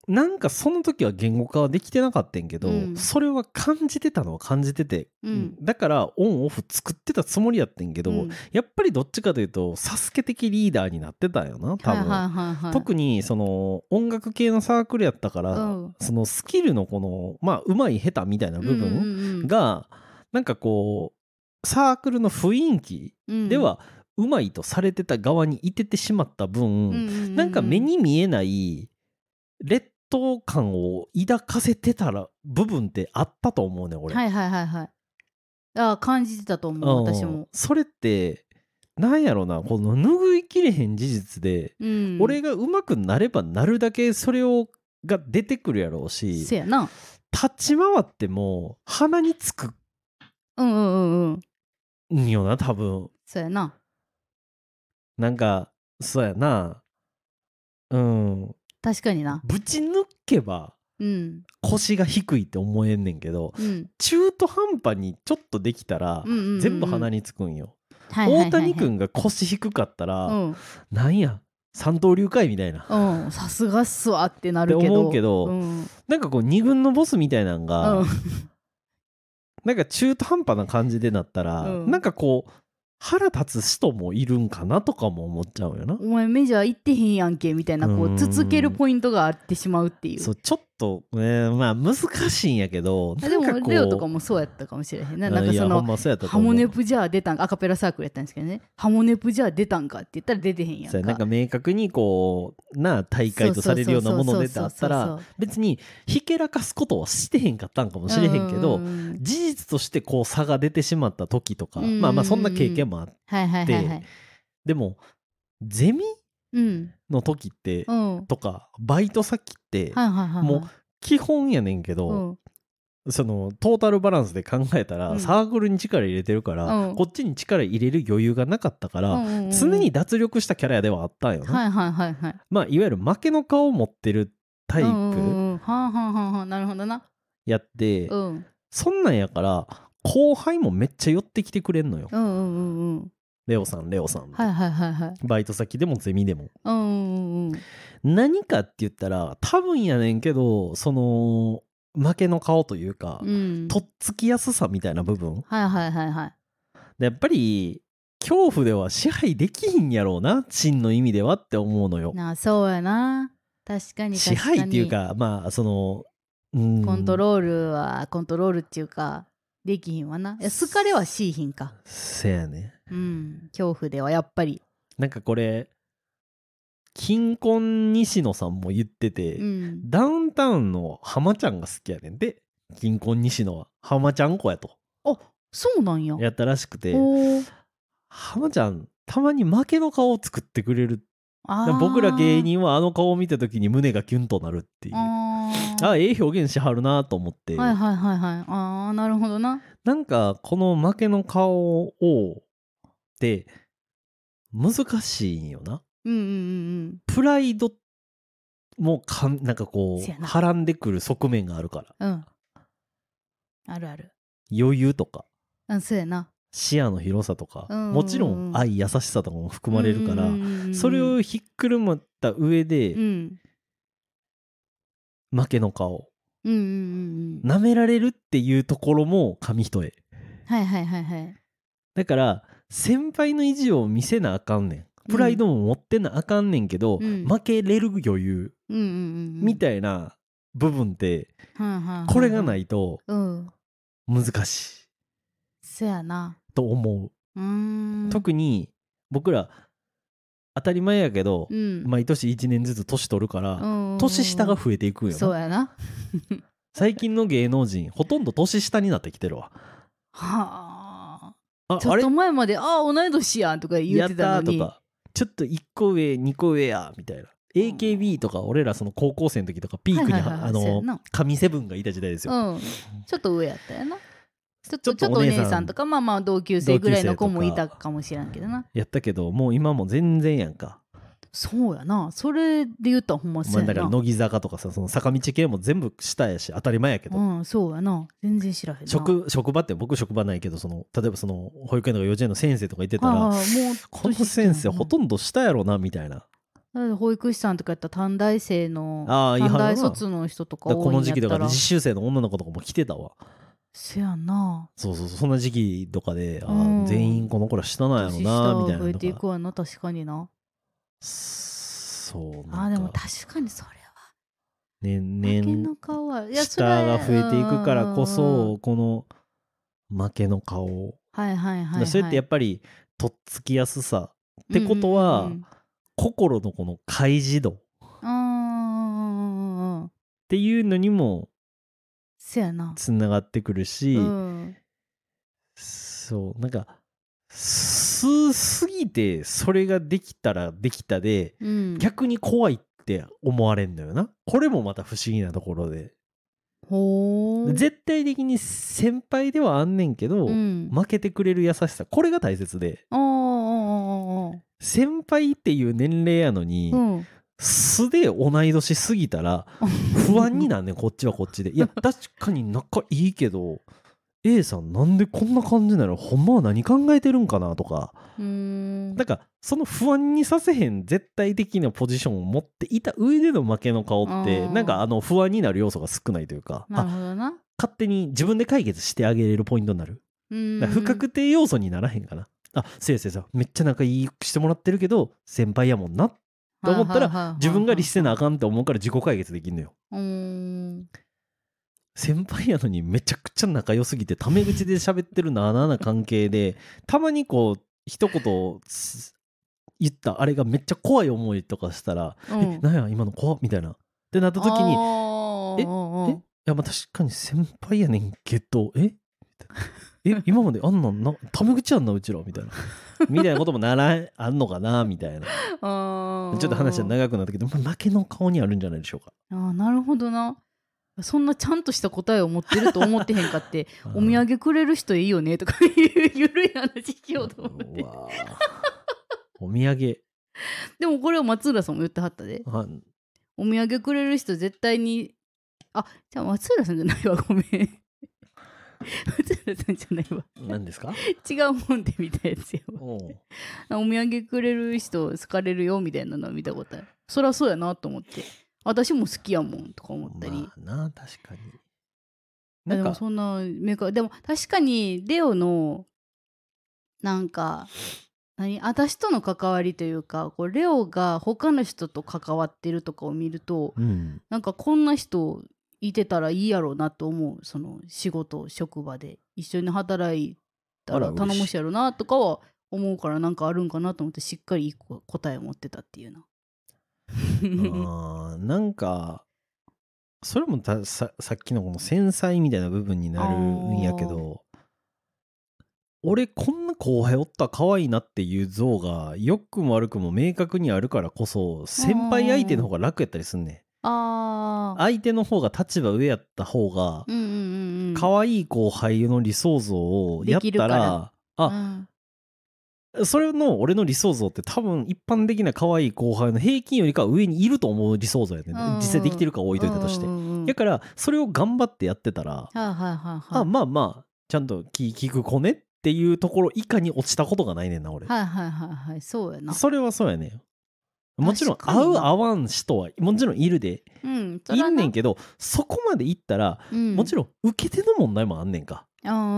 なんかその時は言語化はできてなかったんけど、それは感じてたのは感じてて、だからオンオフ作ってたつもりやってんけど、やっぱりどっちかというとサスケ的リーダーになってたんよな多分、特にその音楽系のサークルやったから、そのスキルのこのまあ上手い下手みたいな部分が、なんかこうサークルの雰囲気では上手いとされてた側にいててしまった分、なんか目に見えない劣等感を抱かせてたら部分ってあったと思うね俺。 感じてたと思う、私も。 それってなんやろな、この拭いきれへん事実で、俺が上手くなればなるだけそれが出てくるやろうし、 せやな、 立ち回っても鼻につくんよな多分。 そうやな、 なんかそうやな、 確かにな。 ぶち抜けば腰が低いって思えんねんけど、中途半端にちょっとできたら全部鼻につくんよ。大谷君が腰低かったら、なんや三刀流かいみたいな、 さすがっすわってなるけど、 思うけど、なんかこう二軍のボスみたいなんが、なんか中途半端な感じでなったら、なんかこう腹立つ人もいるんかなとかも思っちゃうよな。 お前メジャー行ってへんやんけみたいな、こうつつけるポイントがあってしまうっていう。 そうちょっとまあ難しいんやけど、 でもレオとかもそうやったかもしれへんな。なんかそのハモネプじゃあ出たんか、アカペラサークルやったんですけどね、ハモネプじゃあ出たんかって言ったら出てへんやんか。 なんか明確にこう大会とされるようなものであったら別にひけらかすことはしてへんかったんかもしれへんけど、事実としてこう差が出てしまった時とか、まあそんな経験もあって、でもゼミの時って、とかバイト先って、もう基本やねんけど、そのトータルバランスで考えたら、サークルに力入れてるから、こっちに力入れる余裕がなかったから、常に脱力したキャラではあったんよね。まあいわゆる負けの顔を持ってるタイプなるほどなやって、そんなんやから後輩もめっちゃ寄ってきてくれんのよ。レオさんバイト先でもゼミでも、何かって言ったら多分やねんけど、その負けの顔というか、とっつきやすさみたいな部分、でやっぱり恐怖では支配できひんやろうな、真の意味ではって思うのよ。 そうやな、確かに支配っていうか、まあそのコントロールっていうかできひんわな。好かれはしいひんか。 せやね、 恐怖ではやっぱり。 なんかこれ金婚西野さんも言ってて、ダウンタウンの浜ちゃんが好きやねんで、金婚西野は浜ちゃん子やと。 あ、そうなんや。 やったらしくて、浜ちゃんたまに負けの顔を作ってくれる。僕ら芸人はあの顔を見た時に胸がキュンとなるっていう、ええ表現しはるなと思って。なるほどな。なんかこの負けの顔をって難しいんよな。プライドもなんかこうはらんでくる側面があるから、あるある。余裕とか、そうやな、視野の広さとか、もちろん愛優しさとかも含まれるから、それをひっくるまった上で、負けの顔、舐められるっていうところも紙一重。だから先輩の意地を見せなあかんねん、プライドも持ってなあかんねんけど、負けれる余裕みたいな部分って、これがないと難しい、そやなと思う。特に僕ら当たり前やけど、毎年1年ずつ年取るから、年下が増えていくんよな。そうやな最近の芸能人ほとんど年下になってきてるわ。ちょっと前まで同い年やんとか言ってたのに、やったとか、ちょっと1個上2個上やみたいな。 AKB とか俺らその高校生の時とかピークに神セブンがいた時代ですよ、ちょっと上やったよな。ちょっとお姉さんとか、まあ同級生ぐらいの子もいたかもしれんけどな。やったけどもう今も全然やんか。そうやな、それで言ったらほんまそうやな。だから乃木坂とかさ、その坂道系も全部下やし当たり前やけど、そうやな、全然知らへんな。職場って、僕職場ないけど、その例えばその保育園とか幼稚園の先生とか言ってたら、もうこの先生ほとんど下やろなみたいな。 保育士さんとかやったら短大生の短大卒の人とか多いんやったら、 この時期とかで実習生の女の子とかも来てたわ。 せやな。 そうそんな時期とかで、全員この子ら下なんやろなみたいなのとか。 増えていくわな、確かにな。 そうでも確かにそれは年々 下が増えていくからこそ、この負けの顔、それってやっぱりとっつきやすさってことは、心のこの開示度っていうのにもつながってくるし、そうなんかすぎてそれができたらできたで、逆に怖いって思われんのよな。これもまた不思議なところで、絶対的に先輩ではあんねんけど、負けてくれる優しさ、これが大切で、先輩っていう年齢やのに、素で同い年すぎたら不安になんねんこっちはこっちで。いや確かに仲いいけど A さんなんでこんな感じなの、ほんまは何考えてるんかなとか、なんかその不安にさせへん絶対的なポジションを持っていた上での負けの顔って、なんか不安になる要素が少ないというか、 なるほどな、 勝手に自分で解決してあげれるポイントになる。不確定要素にならへんかな。せいせいさんめっちゃ仲いいしてもらってるけど先輩やもんなと思ったら自分が律せなあかんって思うから自己解決できんのよ。先輩やのにめちゃくちゃ仲良すぎてタメ口で喋ってるなあなあな関係で、たまにこう一言言ったあれがめっちゃ怖い思いとかしたら、なんや今の怖っみたいなってなった時に、いやまあ確かに先輩やねんけど今まであんなんなタメ口やんなうちらみたいなみたいなこともあんのかなみたいなちょっと話は長くなったけど、負けの顔にあるんじゃないでしょうか。 なるほどな。そんなちゃんとした答えを持ってると思ってへんかってお土産くれる人いいよねとかいうゆるい話しようと思ってお土産でもこれは松浦さんも言ってはったで、お土産くれる人絶対にじゃあ松浦さんじゃないわ、ごめん松浦さんじゃないわ。 何ですか違うもんで見たやつよ。お土産くれる人好かれるよみたいなのを見たことある。そりゃそうやなと思って、私も好きやもんとか思ったり。 確かに。 でもそんなでも確かにレオのなんか私との関わりというか、こうレオが他の人と関わってるとかを見ると、なんかこんな人いてたらいいやろうなと思う。その仕事職場で一緒に働いたら頼もしいやろうなとかは思うから、なんかあるんかなと思ってしっかり答えを持ってたっていうな。 なんかそれもさっきのこの繊細みたいな部分になるんやけど、俺こんな後輩おったら可愛いなっていう像が良くも悪くも明確にあるからこそ、先輩相手の方が楽やったりすんねん。相手の方が立場上やった方が可愛い後輩の理想像をやったら、それの俺の理想像って多分一般的な可愛い後輩の平均よりかは上にいると思う理想像やね。実際できてるか置いといたとして、だからそれを頑張ってやってたら、まあちゃんと聞く子ねっていうところ以下に落ちたことがないねんな俺。そうやな。それはそうやねん。もちろん合う合わん人はもちろんいるで、いんねんけど、そこまでいったら、もちろん受け手の問題もあんねんか。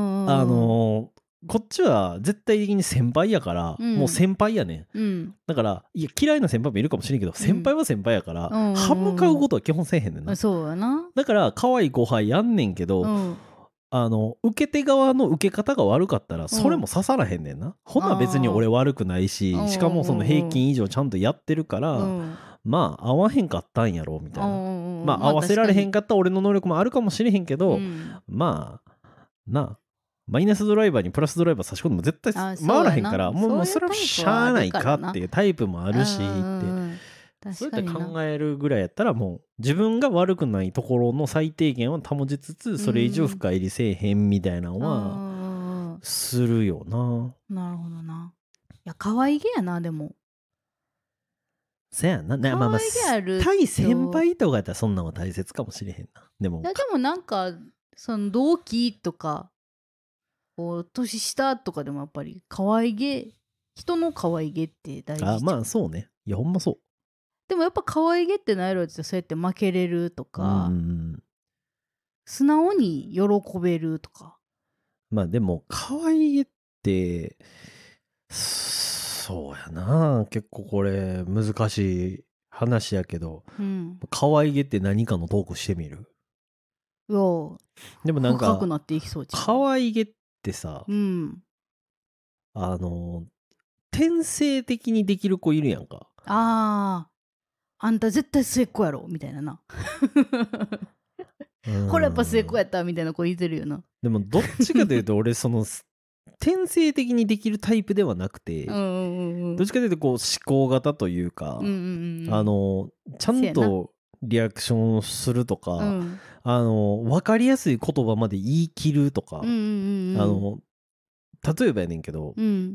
こっちは絶対的に先輩やから、もう先輩やねん。だからいや嫌いな先輩もいるかもしれんけど、先輩は先輩やから、歯向かうことは基本せえへんねんな。 そうやな。 だから可愛い後輩やんねんけど、受け手側の受け方が悪かったらそれも刺さらへんねんな。ほな別に俺悪くないし、しかもその平均以上ちゃんとやってるから、まあ合わへんかったんやろみたいな。まあ合わせられへんかった俺の能力もあるかもしれへんけど、まあマイナスドライバーにプラスドライバー差し込んでも絶対回らへんから、もうそれはしゃあないかっていうタイプもあるしって、そうやって考えるぐらいやったら、もう自分が悪くないところの最低限は保ちつつ、それ以上深入りせえへんみたいなのはするよな。 なるほどな。いや可愛げやな。でもせやな。まあ対先輩とかやったらそんなの大切かもしれへんな。でもなんかその同期とか年下とかでもやっぱり可愛げ、人の可愛げって大事。 まあそうね。いやほんまそう。 でもやっぱ可愛げって何やろってそうやって負けれるとか、素直に喜べるとか。 まあでも可愛げってそうやな、結構これ難しい話やけど、可愛げって何かのトークしてみる。 いやでもなんか深くなっていきそうじゃん。 可愛げってさ、天性的にできる子いるやんか。 あんた絶対末っ子やろみたいなな。これやっぱ末っ子やったみたいな子いてるよな。 でもどっちかというと俺その天性的にできるタイプではなくて、どっちかというとこう思考型というか、ちゃんとリアクションするとか、分かりやすい言葉まで言い切るとか、例えばやねんけど、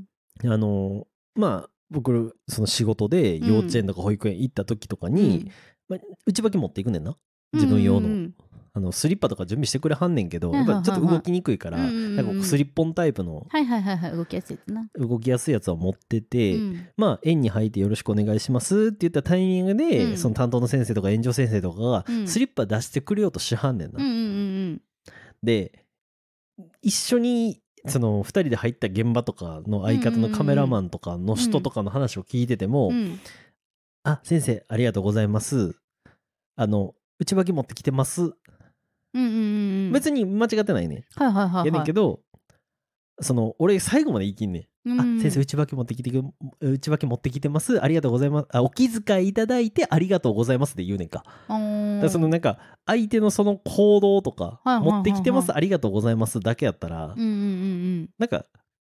まあ僕その仕事で幼稚園とか保育園行った時とかに、内履き持っていくねんな、自分用の。スリッパとか準備してくれはんねんけど、やっぱちょっと動きにくいから、なんかスリッポンタイプの動きやすいやつな。 動きやすいやつは持ってて、まあ園に入ってよろしくお願いしますって言ったタイミングで、その担当の先生とか園長先生とかがスリッパ出してくれようとしはんねんな。で一緒にその2人で入った現場とかの相方のカメラマンとかの人とかの話を聞いてても、あ、先生ありがとうございます、内履き持ってきてます、別に間違ってないね。やねんけど、その俺最後まで言い切んねん。あ、先生内履き持ってきてます、ありがとうございます、お気遣いいただいてありがとうございますって言うねんか。だからそのなんか相手のその行動とか、持ってきてますありがとうございますだけやったら、なんか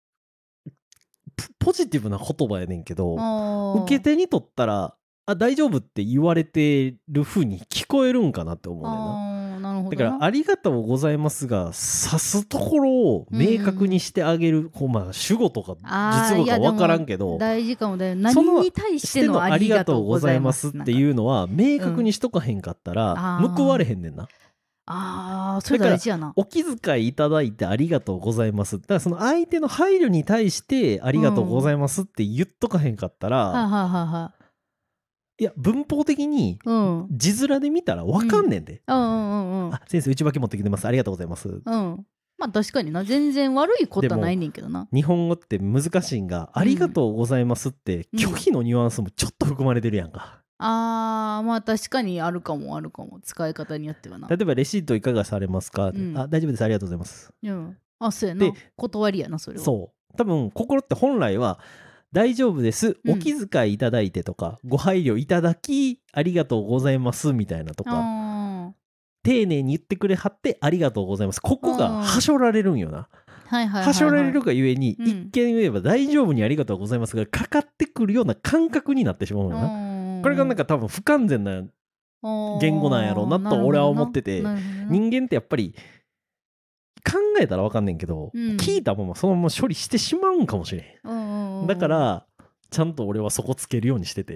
ポジティブな言葉やねんけど、受け手にとったら大丈夫って言われてる風に聞こえるんかなって思うねんな。だからありがとうございますが指すところを明確にしてあげる、まあ主語とか実語か分からんけど、 大事かもだよ。何に対してのありがとうございますっていうのは明確にしとかへんかったら報われへんねんな。 それ大事やな。 お気遣いいただいてありがとうございます。だからその相手の配慮に対してありがとうございますって言っとかへんかったら、いや文法的に字面で見たら分かんねんで。先生内履き持ってきてますありがとうございます。 まあ確かにな、全然悪いことはないねんけどな。 日本語って難しいんが、ありがとうございますって拒否のニュアンスもちょっと含まれてるやんか。 まあ確かにあるかも使い方によってはな。 例えばレシートいかがされますか、大丈夫ですありがとうございます。 そうやな、断りやなそれは。 そう多分心って本来は大丈夫です、お気遣いいただいてとか、ご配慮いただきありがとうございますみたいなとか、丁寧に言ってくれはってありがとうございます、ここがはしょられるんよな。はしょられるがゆえに、一見言えば大丈夫にありがとうございますがかかってくるような感覚になってしまうよな。これがなんか多分不完全な言語なんやろうなと俺は思ってて、人間ってやっぱり考えたら分かんねんけど、聞いたままそのまま処理してしまうんかもしれん。だからちゃんと俺はそこつけるようにしてて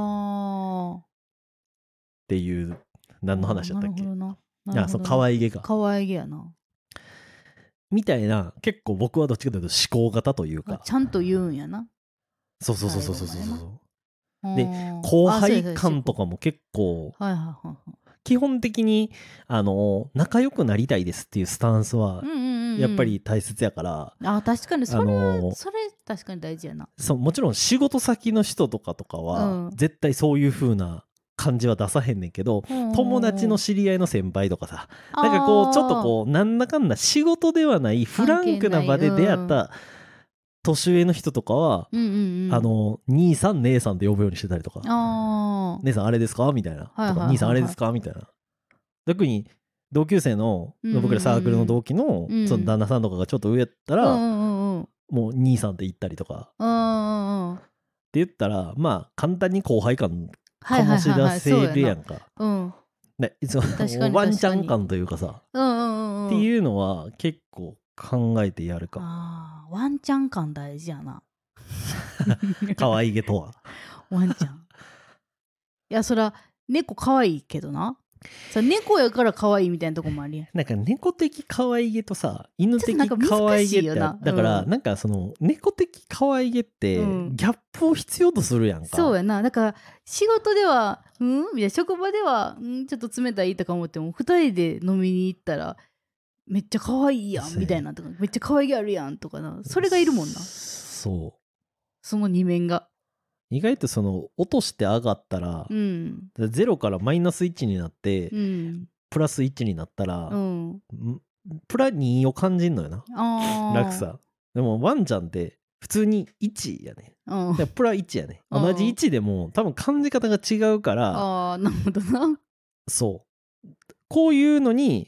っていう。何の話だったっけ。そう可愛げか。 可愛げやなみたいな。結構僕はどっちかというと思考型というか、 ちゃんと言うんやな。 そうで後輩感とかも結構基本的に仲良くなりたいですっていうスタンスはやっぱり大切やから。 確かにそれ確かに大事やな。 そうもちろん仕事先の人とかは絶対そういう風な感じは出さへんねんけど、友達の知り合いの先輩とかさ、なんかこうちょっとこうなんだかんだ仕事ではないフランクな場で出会った年上の人とかは、兄さん姉さんって呼ぶようにしてたりとか、姉さんあれですかみたいな、とか兄さんあれですかみたいな。特に同級生の僕らサークルの同期のその旦那さんとかがちょっと上やったら、もう兄さんって言ったりとかって言ったら、まあ簡単に後輩感醸し出せるやんか。いつもワンチャン感というかさ、っていうのは結構考えてやるか。 ワンチャン感大事やな。 可愛げとはワンちゃん。いやそら猫可愛いけどな。 さ猫やから可愛いみたいなとこもあるやん。 なんか猫的可愛げとさ犬的ちょっとなんか可愛げって難しいよなだから、 うんなんかその猫的可愛げってギうんャップを必要とするやんか。 そうやな。だから仕事ではみたいな、職場ではちょっと冷たいとか思っても、2人で飲みに行ったらめっちゃ可愛いやんみたいなとか、めっちゃ可愛げあるやんとかな、それがいるもんな。 そうその2面が。 意外とその落として上がったら、 うん 0からマイナス1になって、 うんプラス1になったら、 うんプラ2を感じんのよなあー楽さ。でもワンちゃんって普通に1やね。 うんでプラ1やね。 うん同じ1でも多分感じ方が違うからあーなるほどな。 そうこういうのに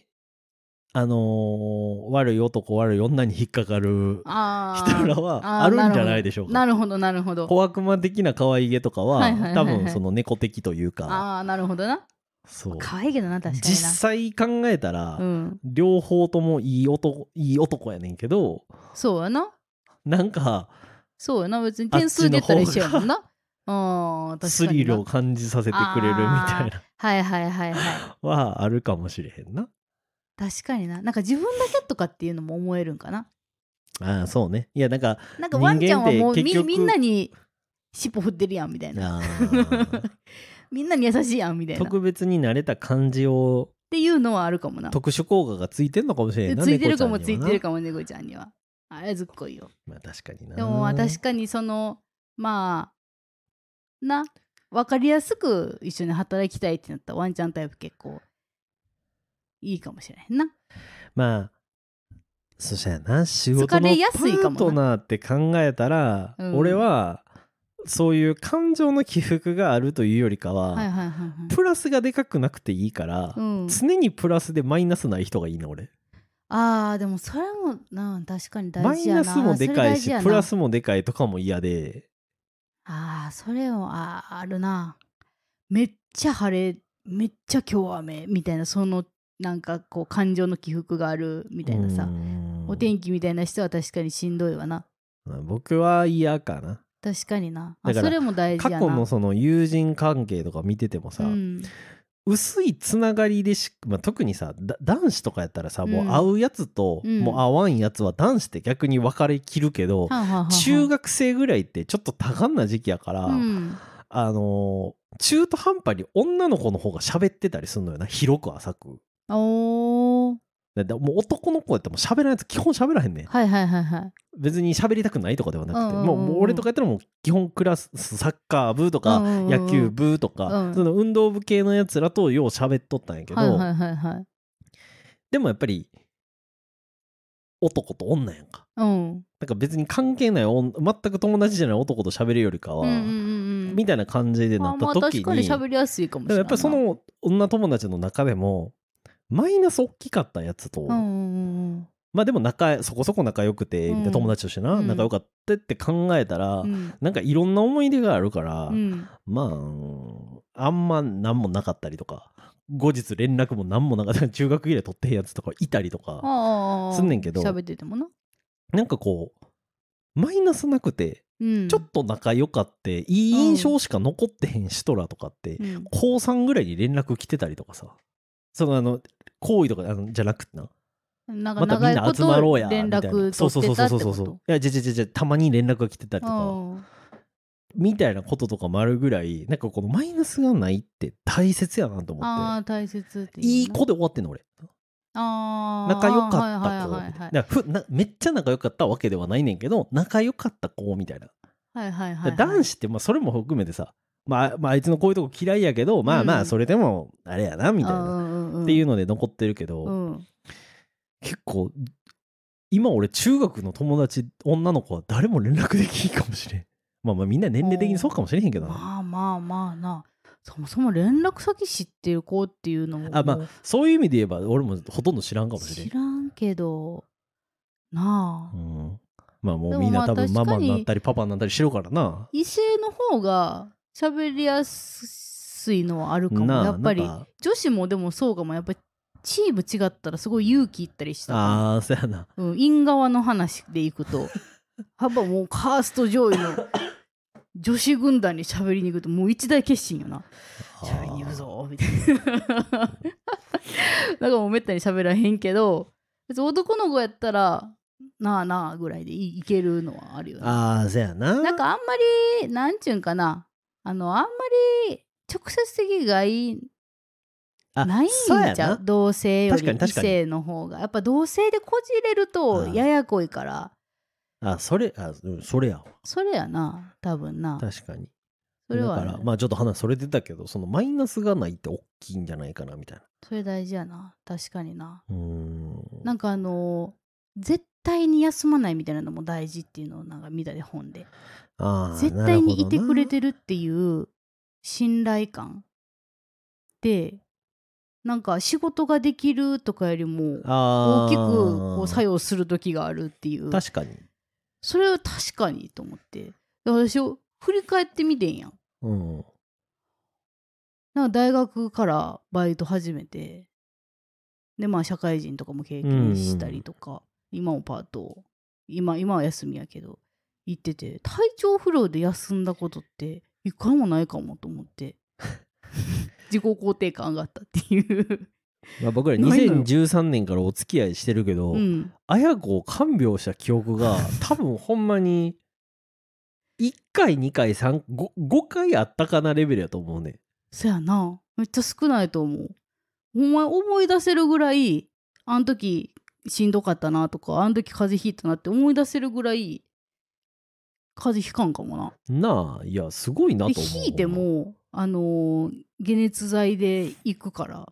悪い男悪い女に引っかかるあー人らはあるんじゃないでしょうか。 なるほどなるほど。 小悪魔的な可愛げとかは、 はいはいはいはい多分その猫的というか、 ああなるほどな。 そう可愛いけどな、確かにな。 実際考えたら、 うん両方ともいい男やねんけど、 そうやな。 なんかそうやな。別に点数で言ったら一緒やもんな。確かにな。 スリルを感じさせてくれるみたいなはいはいはいはい。 はあるかもしれへんな。 確かにな。なんか自分だけとかっていうのも思えるんかな。 ああそうね。いやなんかなんかワンちゃんはもう人間って結局みんなに尻尾振ってるやんみたいな。 あーみんなに優しいやんみたいな。っ特別になれた感じをていうのはあるかもな。 特殊効果がついてんのかもしれんな。 ついてるかもついてるか。 かも、猫ちゃんには。あれずっこいよ。 まあ確かにな。 でもまあ確かにそのまあな分かりやすく一緒に働きたいってなったらワンちゃんタイプ結構いいかもしれへんな。 まあそしたらな仕事のパ疲れやすいかもなートナーって考えたら、 うん俺はそういう感情の起伏があるというよりかは、 はいはいはいはい。 プラスがでかくなくていいから、 うん、 常にプラスでマイナスない人がいいな俺。 あーでもそれもな確かに大マイ事やな。 ナスもでかいしそれ大事やなプラスもでかいとかも嫌で。 それもあるな。めっちゃ晴れめっちゃ今日雨みたいな、そのなんかこう感情の起伏があるみたいなさ、お天気みたいな人は確かにしんどいわな。 僕は嫌かな。 確かにな。 だからそれも大事やな。 過去のその友人関係とか見ててもさ、 うん薄いつながりで特にさ男子とかやったらさ、もう会うやつと、 うんもう会わんやつは男子って逆に分かれきるけど、 はあはあはあ中学生ぐらいってちょっと多感な時期やから、 うん中途半端に女の子の方が喋ってたりするのよな、広く浅く。 おーもう男の子やったらもう喋らんやつ基本喋らへんねん。 はいはいはいはい。 別に喋りたくないとかではなくて、 うんうんうんもう俺とかやったらもう基本クラスサッカー部とかうんうんうん野球部とか、 うんその運動部系のやつらとよう喋っとったんやけど、 はいはいはいはい。 でもやっぱり男と女やんか。 うんなんか別に関係ない全く友達じゃない男と喋るよりかは、 うんうんうんみたいな感じでなったまあ時に、 確かに喋りやすいかもしれない。 やっぱりその女友達の中でもマイナス大きかったやつと、 うんうんうんまあでもそこそこ仲良くて、みたいな友達としてな、 うん仲良かったって考えたら、 うんなんかいろんな思い出があるから、 うんまああんま何もなかったりとか、後日連絡も何もなかったり、中学以来取ってへんやつとかいたりとかああすんねんけど、 喋っててもな。 なんかこうマイナスなくてうんちょっと仲良かっていい印象しか残ってへん人らとかって、 うん高3ぐらいに連絡来てたりとかさ、その行為とかじゃなくてな、 なんかまたみんな集まろうや連みたいな、 絡そうそう取ってたってそうそうそうこと。 いやじゃたまに連絡が来てたりとかうんみたいなこととかもあるぐらい、なんかこのマイナスがないって大切やなと思って、 ああ大切っていい子で終わってんの俺。 あ仲良かった子、 はいはいはいはいだからめっちゃ仲良かったわけではないねんけど、仲良かった子みたいな。 はいはいはいはい。 男子ってまあそれも含めてさ、まああいつのこういうとこ嫌いやけど、まあまうんあそれでもあれやなみたいな、っていうので残ってるけど、 うん結構今俺中学の友達女の子は誰も連絡できんかもしれん。まあみんな年齢的にそうかもしれへんけどな。 まあまあまあな。そもそも連絡先知ってる子っていうのもまあそういう意味で言えば俺もほとんど知らんかもしれん。 知らんけどなあ、 まあもうみんな多分ママになったりパパになったりしてるからな。 異性の方が喋りやすいのはあるかも。やっぱり女子もでもそうかも。やっぱりチーム違ったらすごい勇気いったりしたかああそうやな。 イン側の話でいくとやっぱもうカースト上位の女子軍団に喋りに行くともう一大決心よな。喋りに行くぞみたいな。だからもうめったに喋らへんけど、別に男の子やったらなあなあぐらいでいけるのはあるよね。 ああ、そうやな。 なんかあんまりなんちゅうんかな、あんまり直接的害ないんじゃう。同性より異性の方がやっぱ同性でこじれるとややこいから。 それやわ。 それやな、多分な。 確かに。 それはだからまあちょっと話それてたけど、そのマイナスがないって大きいんじゃないかなみたいな。 それ大事やな、確かにな。なんか絶対に休まないみたいなのも大事っていうのをなんか見たで本で。絶対にいてくれてるっていう信頼感で、なんか仕事ができるとかよりも大きくこう作用する時があるっていう。 確かに。 それは確かにと思って、私を振り返ってみてんやん。なんか大学からバイト始めて、でまあ社会人とかも経験したりとか、今もパート、今は休みやけど行ってて、体調不良で休んだことって一回もないかもと思って自己肯定感上がったっていうまあ僕ら2013年からお付き合いしてるけど、綾子を看病した記憶が多分ほんまに1回2回5回あったかなレベルやと思うね。 そやな、めっちゃ少ないと思う。ほんま思い出せるぐらい、あの時しんどかったなとか、あの時風邪ひいたなって思い出せるぐらい風邪ひかんかもな。 なあ、いやすごいなと思う。 でひいても解熱剤で行くから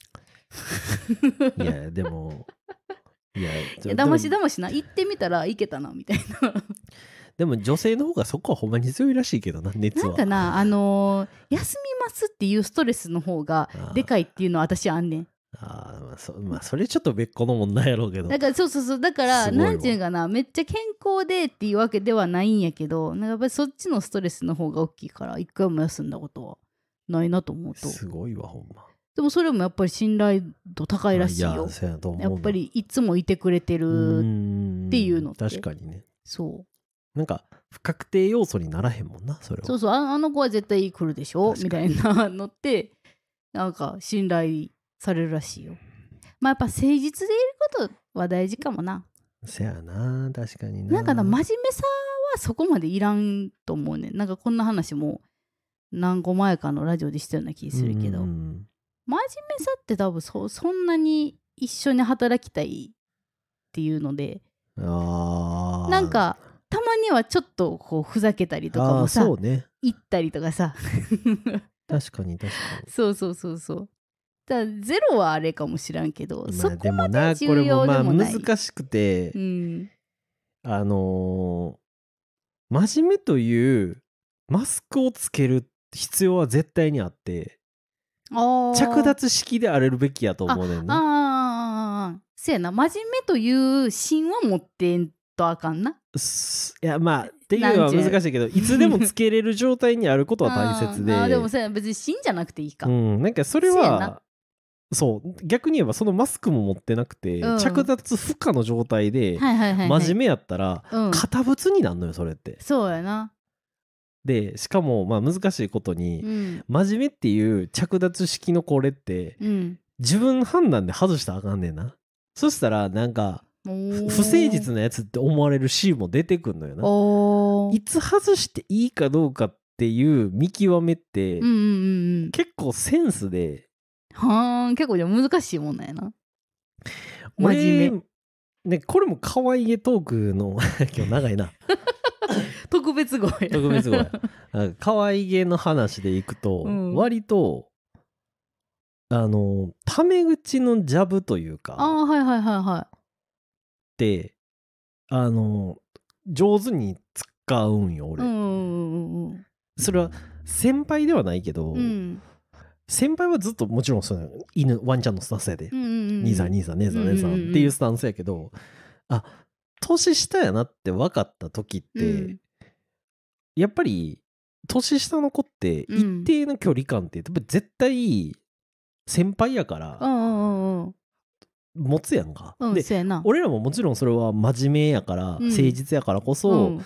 いやでもいやだましな、行ってみたらいけたなみたいなでも女性の方がそこはほんまに強いらしいけどな、熱は。 なんかな、休みますっていうストレスの方がでかいっていうのは私あんねん。 まあそれちょっと別個の問題やろうけど。 だからそうだからなんていうかな、めっちゃ健康でっていうわけではないんやけど、なんかやっぱりそっちのストレスの方が大きいから一回も休んだことはないなと思うと。 すごいわほんま。 でもそれもやっぱり信頼度高いらしいよ。やっぱりいつもいてくれてるっていうのって。 確かにね。 そうなんか不確定要素にならへんもんな、それは。 そうあの子は絶対来るでしょみたいなのってなんか信頼されるらしいよ。まあやっぱ誠実でいることは大事かもな。 せやな、確かにな。 なんか真面目さはそこまでいらんと思うね。なんかこんな話も何個前かのラジオでしたような気するけど、真面目さって多分そんなに一緒に働きたいっていうので、なんかたまにはちょっとこうふざけたりとかもさ、言ったりとかさ確かにそうだゼロはあれかもしらんけど、そこまで重要でもない。 これもまあ難しくて、 真面目というマスクをつける必要は絶対にあって、着脱式であれるべきやと思うねんな。 せやな、真面目という芯は持ってんとあかんな。 いやまあっていうのは難しいけど、いつでもつけれる状態にあることは大切ででもさ、別に芯じゃなくていいか。 なんかそれはそう逆に言えばそのマスクも持ってなくて、着脱不可の状態で真面目やったら堅物になるのよ、それって。 そうやな。 でしかもまあ難しいことに、真面目っていう着脱式のこれって、自分判断で外したらあかんねんな。そしたらなんか不誠実なやつって思われるシーンも出てくんのよな。いつ外していいかどうかっていう見極めって、結構センスで、 結構じゃ難しいもんなんやな。真面目ね、これも可愛げトークの今日長いな特別号可愛げの話でいくと、割とタメ口のジャブというかって上手に使うんよ俺。それは先輩ではないけど、先輩はずっともちろんそのワンちゃんのスタンスやで、兄さん姉さんっていうスタンスやけど、年下やなって分かった時って、やっぱり年下の子って一定の距離感って絶対先輩やから持つやんか。で俺らももちろんそれは真面目やから、誠実やからこそ、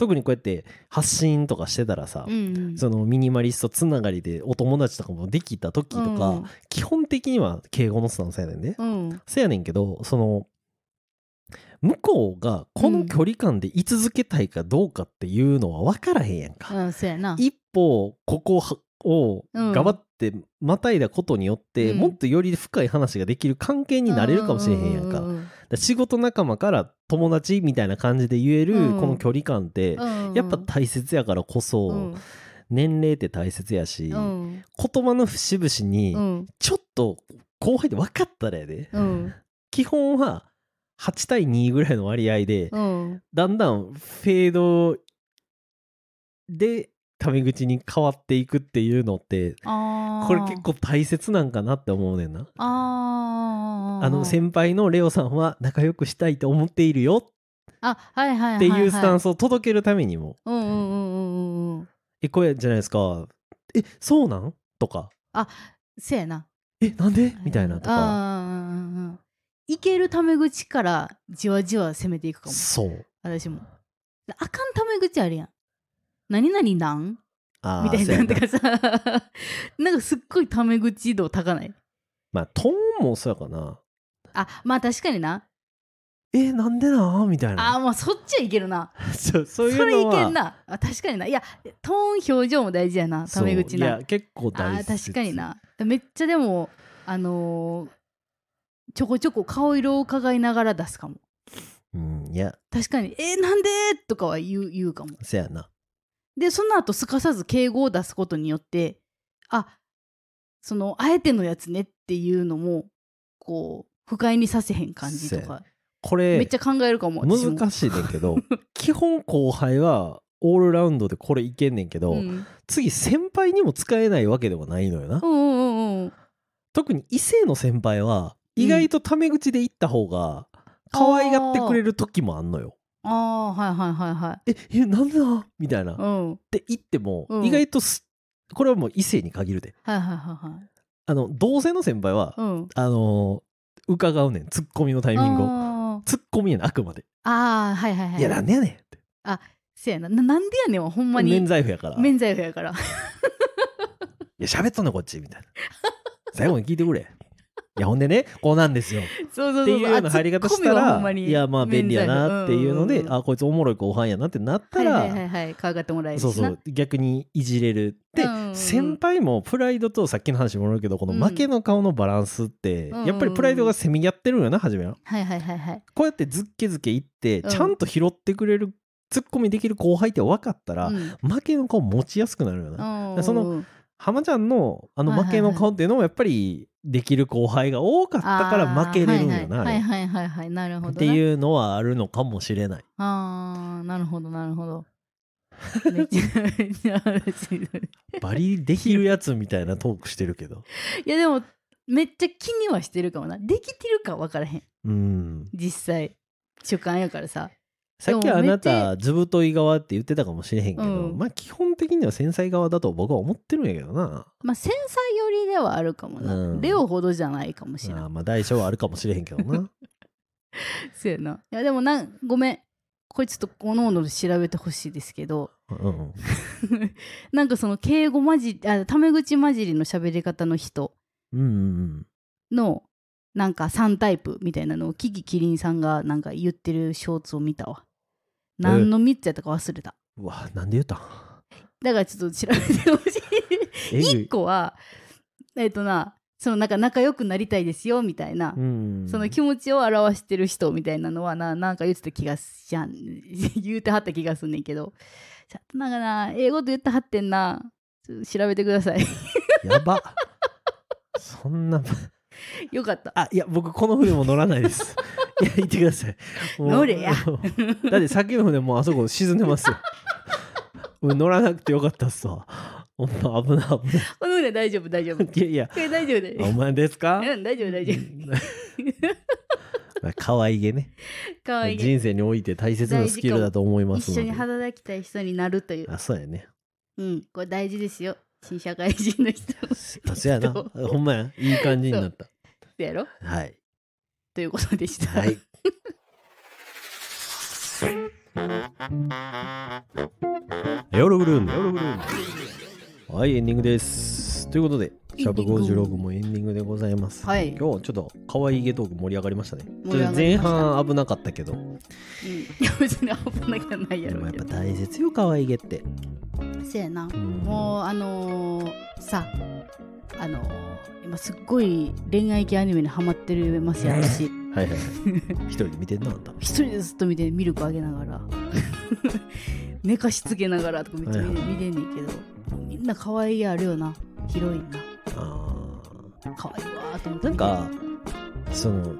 特にこうやって発信とかしてたらさ、そのミニマリストつながりでお友達とかもできた時とか、基本的には敬語のスタンスやねんね、せやねんけど、その向こうがこの距離感で居続けたいかどうかっていうのは分からへんやんか、 そうやな。 一方ここを頑張ってまたいだことによって、もっとより深い話ができる関係になれるかもしれへんやんか、仕事仲間から友達みたいな感じで言えるこの距離感って、やっぱ大切やからこそ、年齢って大切やし、言葉の節々にちょっと後輩で分かったらやで、基本は8対2ぐらいの割合で、だんだんフェードでタメ口に変わっていくっていうのって、これ結構大切なんかなって思うねんな。先輩のレオさんは仲良くしたいと思っているよっていうスタンスを届けるためにも、これじゃないですか、そうなんとか、 せやな、 なんでみたいなとか、 いけるタメ口からじわじわ攻めていくかも。そう私もあかんタメ口あるやん、何々なんみたいな、なんかさなんかすっごいタメ口度高ない？ まあトーンもそうやかな。 まあ確かにな。 なんでなみたいな。 まあそっちはいけるな。 そういうのはそれいけんな。確かにな。いやトーン表情も大事やな、タメ口な。 いや結構大事。 確かにな。めっちゃでもちょこちょこ顔色を伺いながら出すかも。 いや確かになんでとかは言うかも。 せやな。でその後すかさず敬語を出すことによって、そのあえてのやつねっていうのもこう不快にさせへん感じとか、これめっちゃ考えるかも。 難しいねんけど基本後輩はオールラウンドでこれいけんねんけど、次先輩にも使えないわけではないのよな。特に異性の先輩は意外とタメ口で言った方が可愛がってくれる時もあんのよ。なんでだみたいな、って言っても、意外とこれはもう異性に限るで、同性の先輩は、伺うねん、ツッコミのタイミングを。ツッコミやねん、あくまで。いやなんでやねんって。 せやな、なんでやねんはほんまに免罪符やから。 免罪符やからいや喋っとんねんこっちみたいな、最後に聞いてくれいやほんでねこうなんですよっていうような入り方したら、いやまあ便利やなっていうので、こいつおもろい後輩やなってなったら、 可愛がってもらえるしな。 逆にいじれるで、先輩もプライドとさっきの話もあるけど、この負けの顔のバランスって、やっぱりプライドがせめぎ合ってるんよな、初めは。こうやってずっけずけいってちゃんと拾ってくれるツッコミできる後輩って分かったら、負けの顔持ちやすくなるよな。その浜ちゃんの負けの顔っていうのもやっぱりできる後輩が多かったから負けれるんよな。 なるほど。 っていうのはあるのかもしれない。 なるほどなるほど。めっちゃバリできるやつみたいなトークしてるけど。 いやでもめっちゃ気にはしてるかもな。できてるか分からへん。実際主観やからさ。 さっきあなたずぶとい側って言ってたかもしれへんけど、まあ基本的には繊細側だと僕は思ってるんやけどな。 まあ繊細寄りではあるかもな。レオほどじゃないかもしれない。 まあ大小はあるかもしれへんけどな。 そうやな。いやでもごめん、これちょっとおのおので調べてほしいですけど、なんかその敬語タメ口混じりの喋り方の人のなんか3タイプみたいなのをキキキリンさんがなんか言ってるショーツを見たわ。何の3つやったか忘れた。 うわ、なんで言ったん？ だからちょっと調べてほしい。1個はそのなんか仲良くなりたいですよみたいな、その気持ちを表してる人みたいなのはなんか言ってた気がしゃん言うてはった気がすんねんけど、ちょっとなんかな英語と言ってはってんな。調べてください。 やば。そんなよかった。 いや僕この船も乗らないです。いや言ってください。 乗れや。 だってさっきの船もうあそこ沈んでますよ。乗らなくてよかったっすわ。ほんま危ない。この船大丈夫。いや大丈夫で。 お前ですか？ 大丈夫。 可愛げね。人生において大切なスキルだと思いますので。 一緒に働きたい人になるという。 そうやね。 これ大事ですよ。新社会人の人。 そうやな。ほんまや。いい感じになった。 そうやろ？ はい。 ということでした。 はい。 夜ブルームはい、エンディングです。ということでシャープ56もエンディングでございます。 はい、 今日ちょっと可愛いゲトーク盛り上がりましたね。前半危なかったけど、 いや別に危なきゃないやろ。 でもやっぱ大切よ、可愛いゲって。 せやな、もうさ今すっごい恋愛系アニメにハマってるますやしはいはい一人で見てんな、あんた。 一人でずっと見て、ミルクあげながら寝かしつけながらとかめっちゃ見てんねんけど、みんな可愛いあるよな、ヒロインな。可愛いわーと思って。 なんかその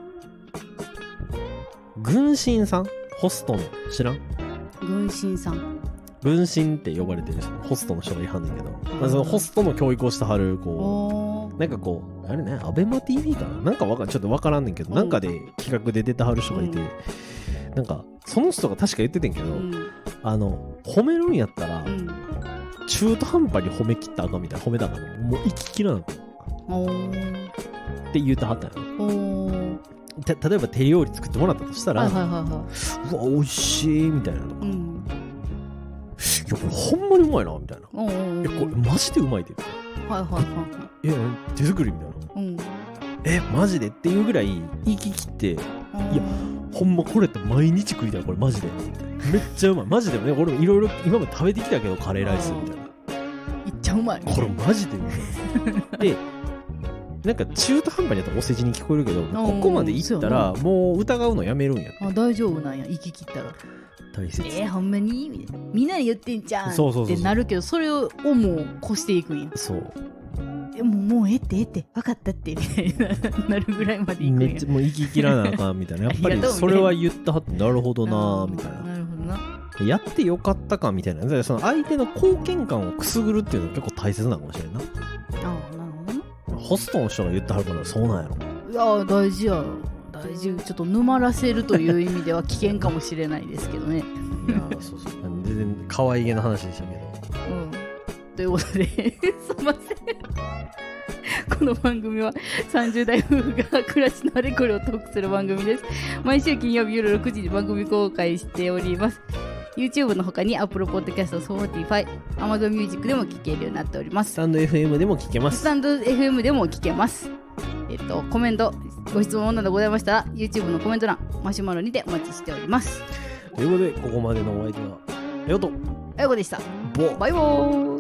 軍神さん、ホストの知らん？ 軍神さん、 軍神って呼ばれてるホストの人がいはんねんけど、そのホストの教育をしてはるなんかこうあれね、アベマ TV かな、なんかちょっとわからんねんけど、なんかで企画で出てはる人がいて、なんかその人が確か言っててんけど、褒めるんやったら、中途半端に褒めきったらあかんみたいな、褒めたからもう行ききらなくって言うてはったんやろ。例えば手料理作ってもらったとしたら、うわ美味しいみたいなとか、いやこれほんまにうまいなみたいな、これマジでうまいでっていや手作りみたいな、マジでっていうぐらい言い切って、いやほんまこれって毎日食いたい、これマジでめっちゃうまい、マジでね、俺もいろいろ今まで食べてきたけどカレーライスみたいな、 めっちゃうまい、 これマジでうまいで、なんか中途半端にやったらお世辞に聞こえるけど、ここまでいったらもう疑うのやめるんや。 大丈夫なんや、行き切ったら大切。 ほんまにみんなに言ってんじゃんってなるけど、それをもう越していくんや。そうもうえって分かったってみたいなるぐらいまでいくんや。 めっちゃもう行き切らなあかんみたいなやっぱりそれは言ったはって、なるほどなみたいな、 なるほどな、 やってよかったかみたいな、その相手の貢献感をくすぐるっていうのは結構大切なのかもしれんな。 なるほどな。 ホストの人が言ってはるからそうなんやろ。 いや大事やろ、大事。ちょっと沼らせるという意味では危険かもしれないですけどね。 いやそう全然可愛げの話でしたけど、 ということですいませんこの番組は30代夫婦が暮らしのあれこれをトークする番組です。毎週金曜日夜6時に番組公開しております。 YouTube の他に Apple Podcast、Spotify、Amazon Music でも聴けるようになっております。 スタンド FM でも聴けます。 スタンド FM でも聴けます。コメントご質問などございましたら YouTube のコメント欄マシュマロにてお待ちしております。 ということでここまでのお相手はヨトあやこでした。 バイバーイ。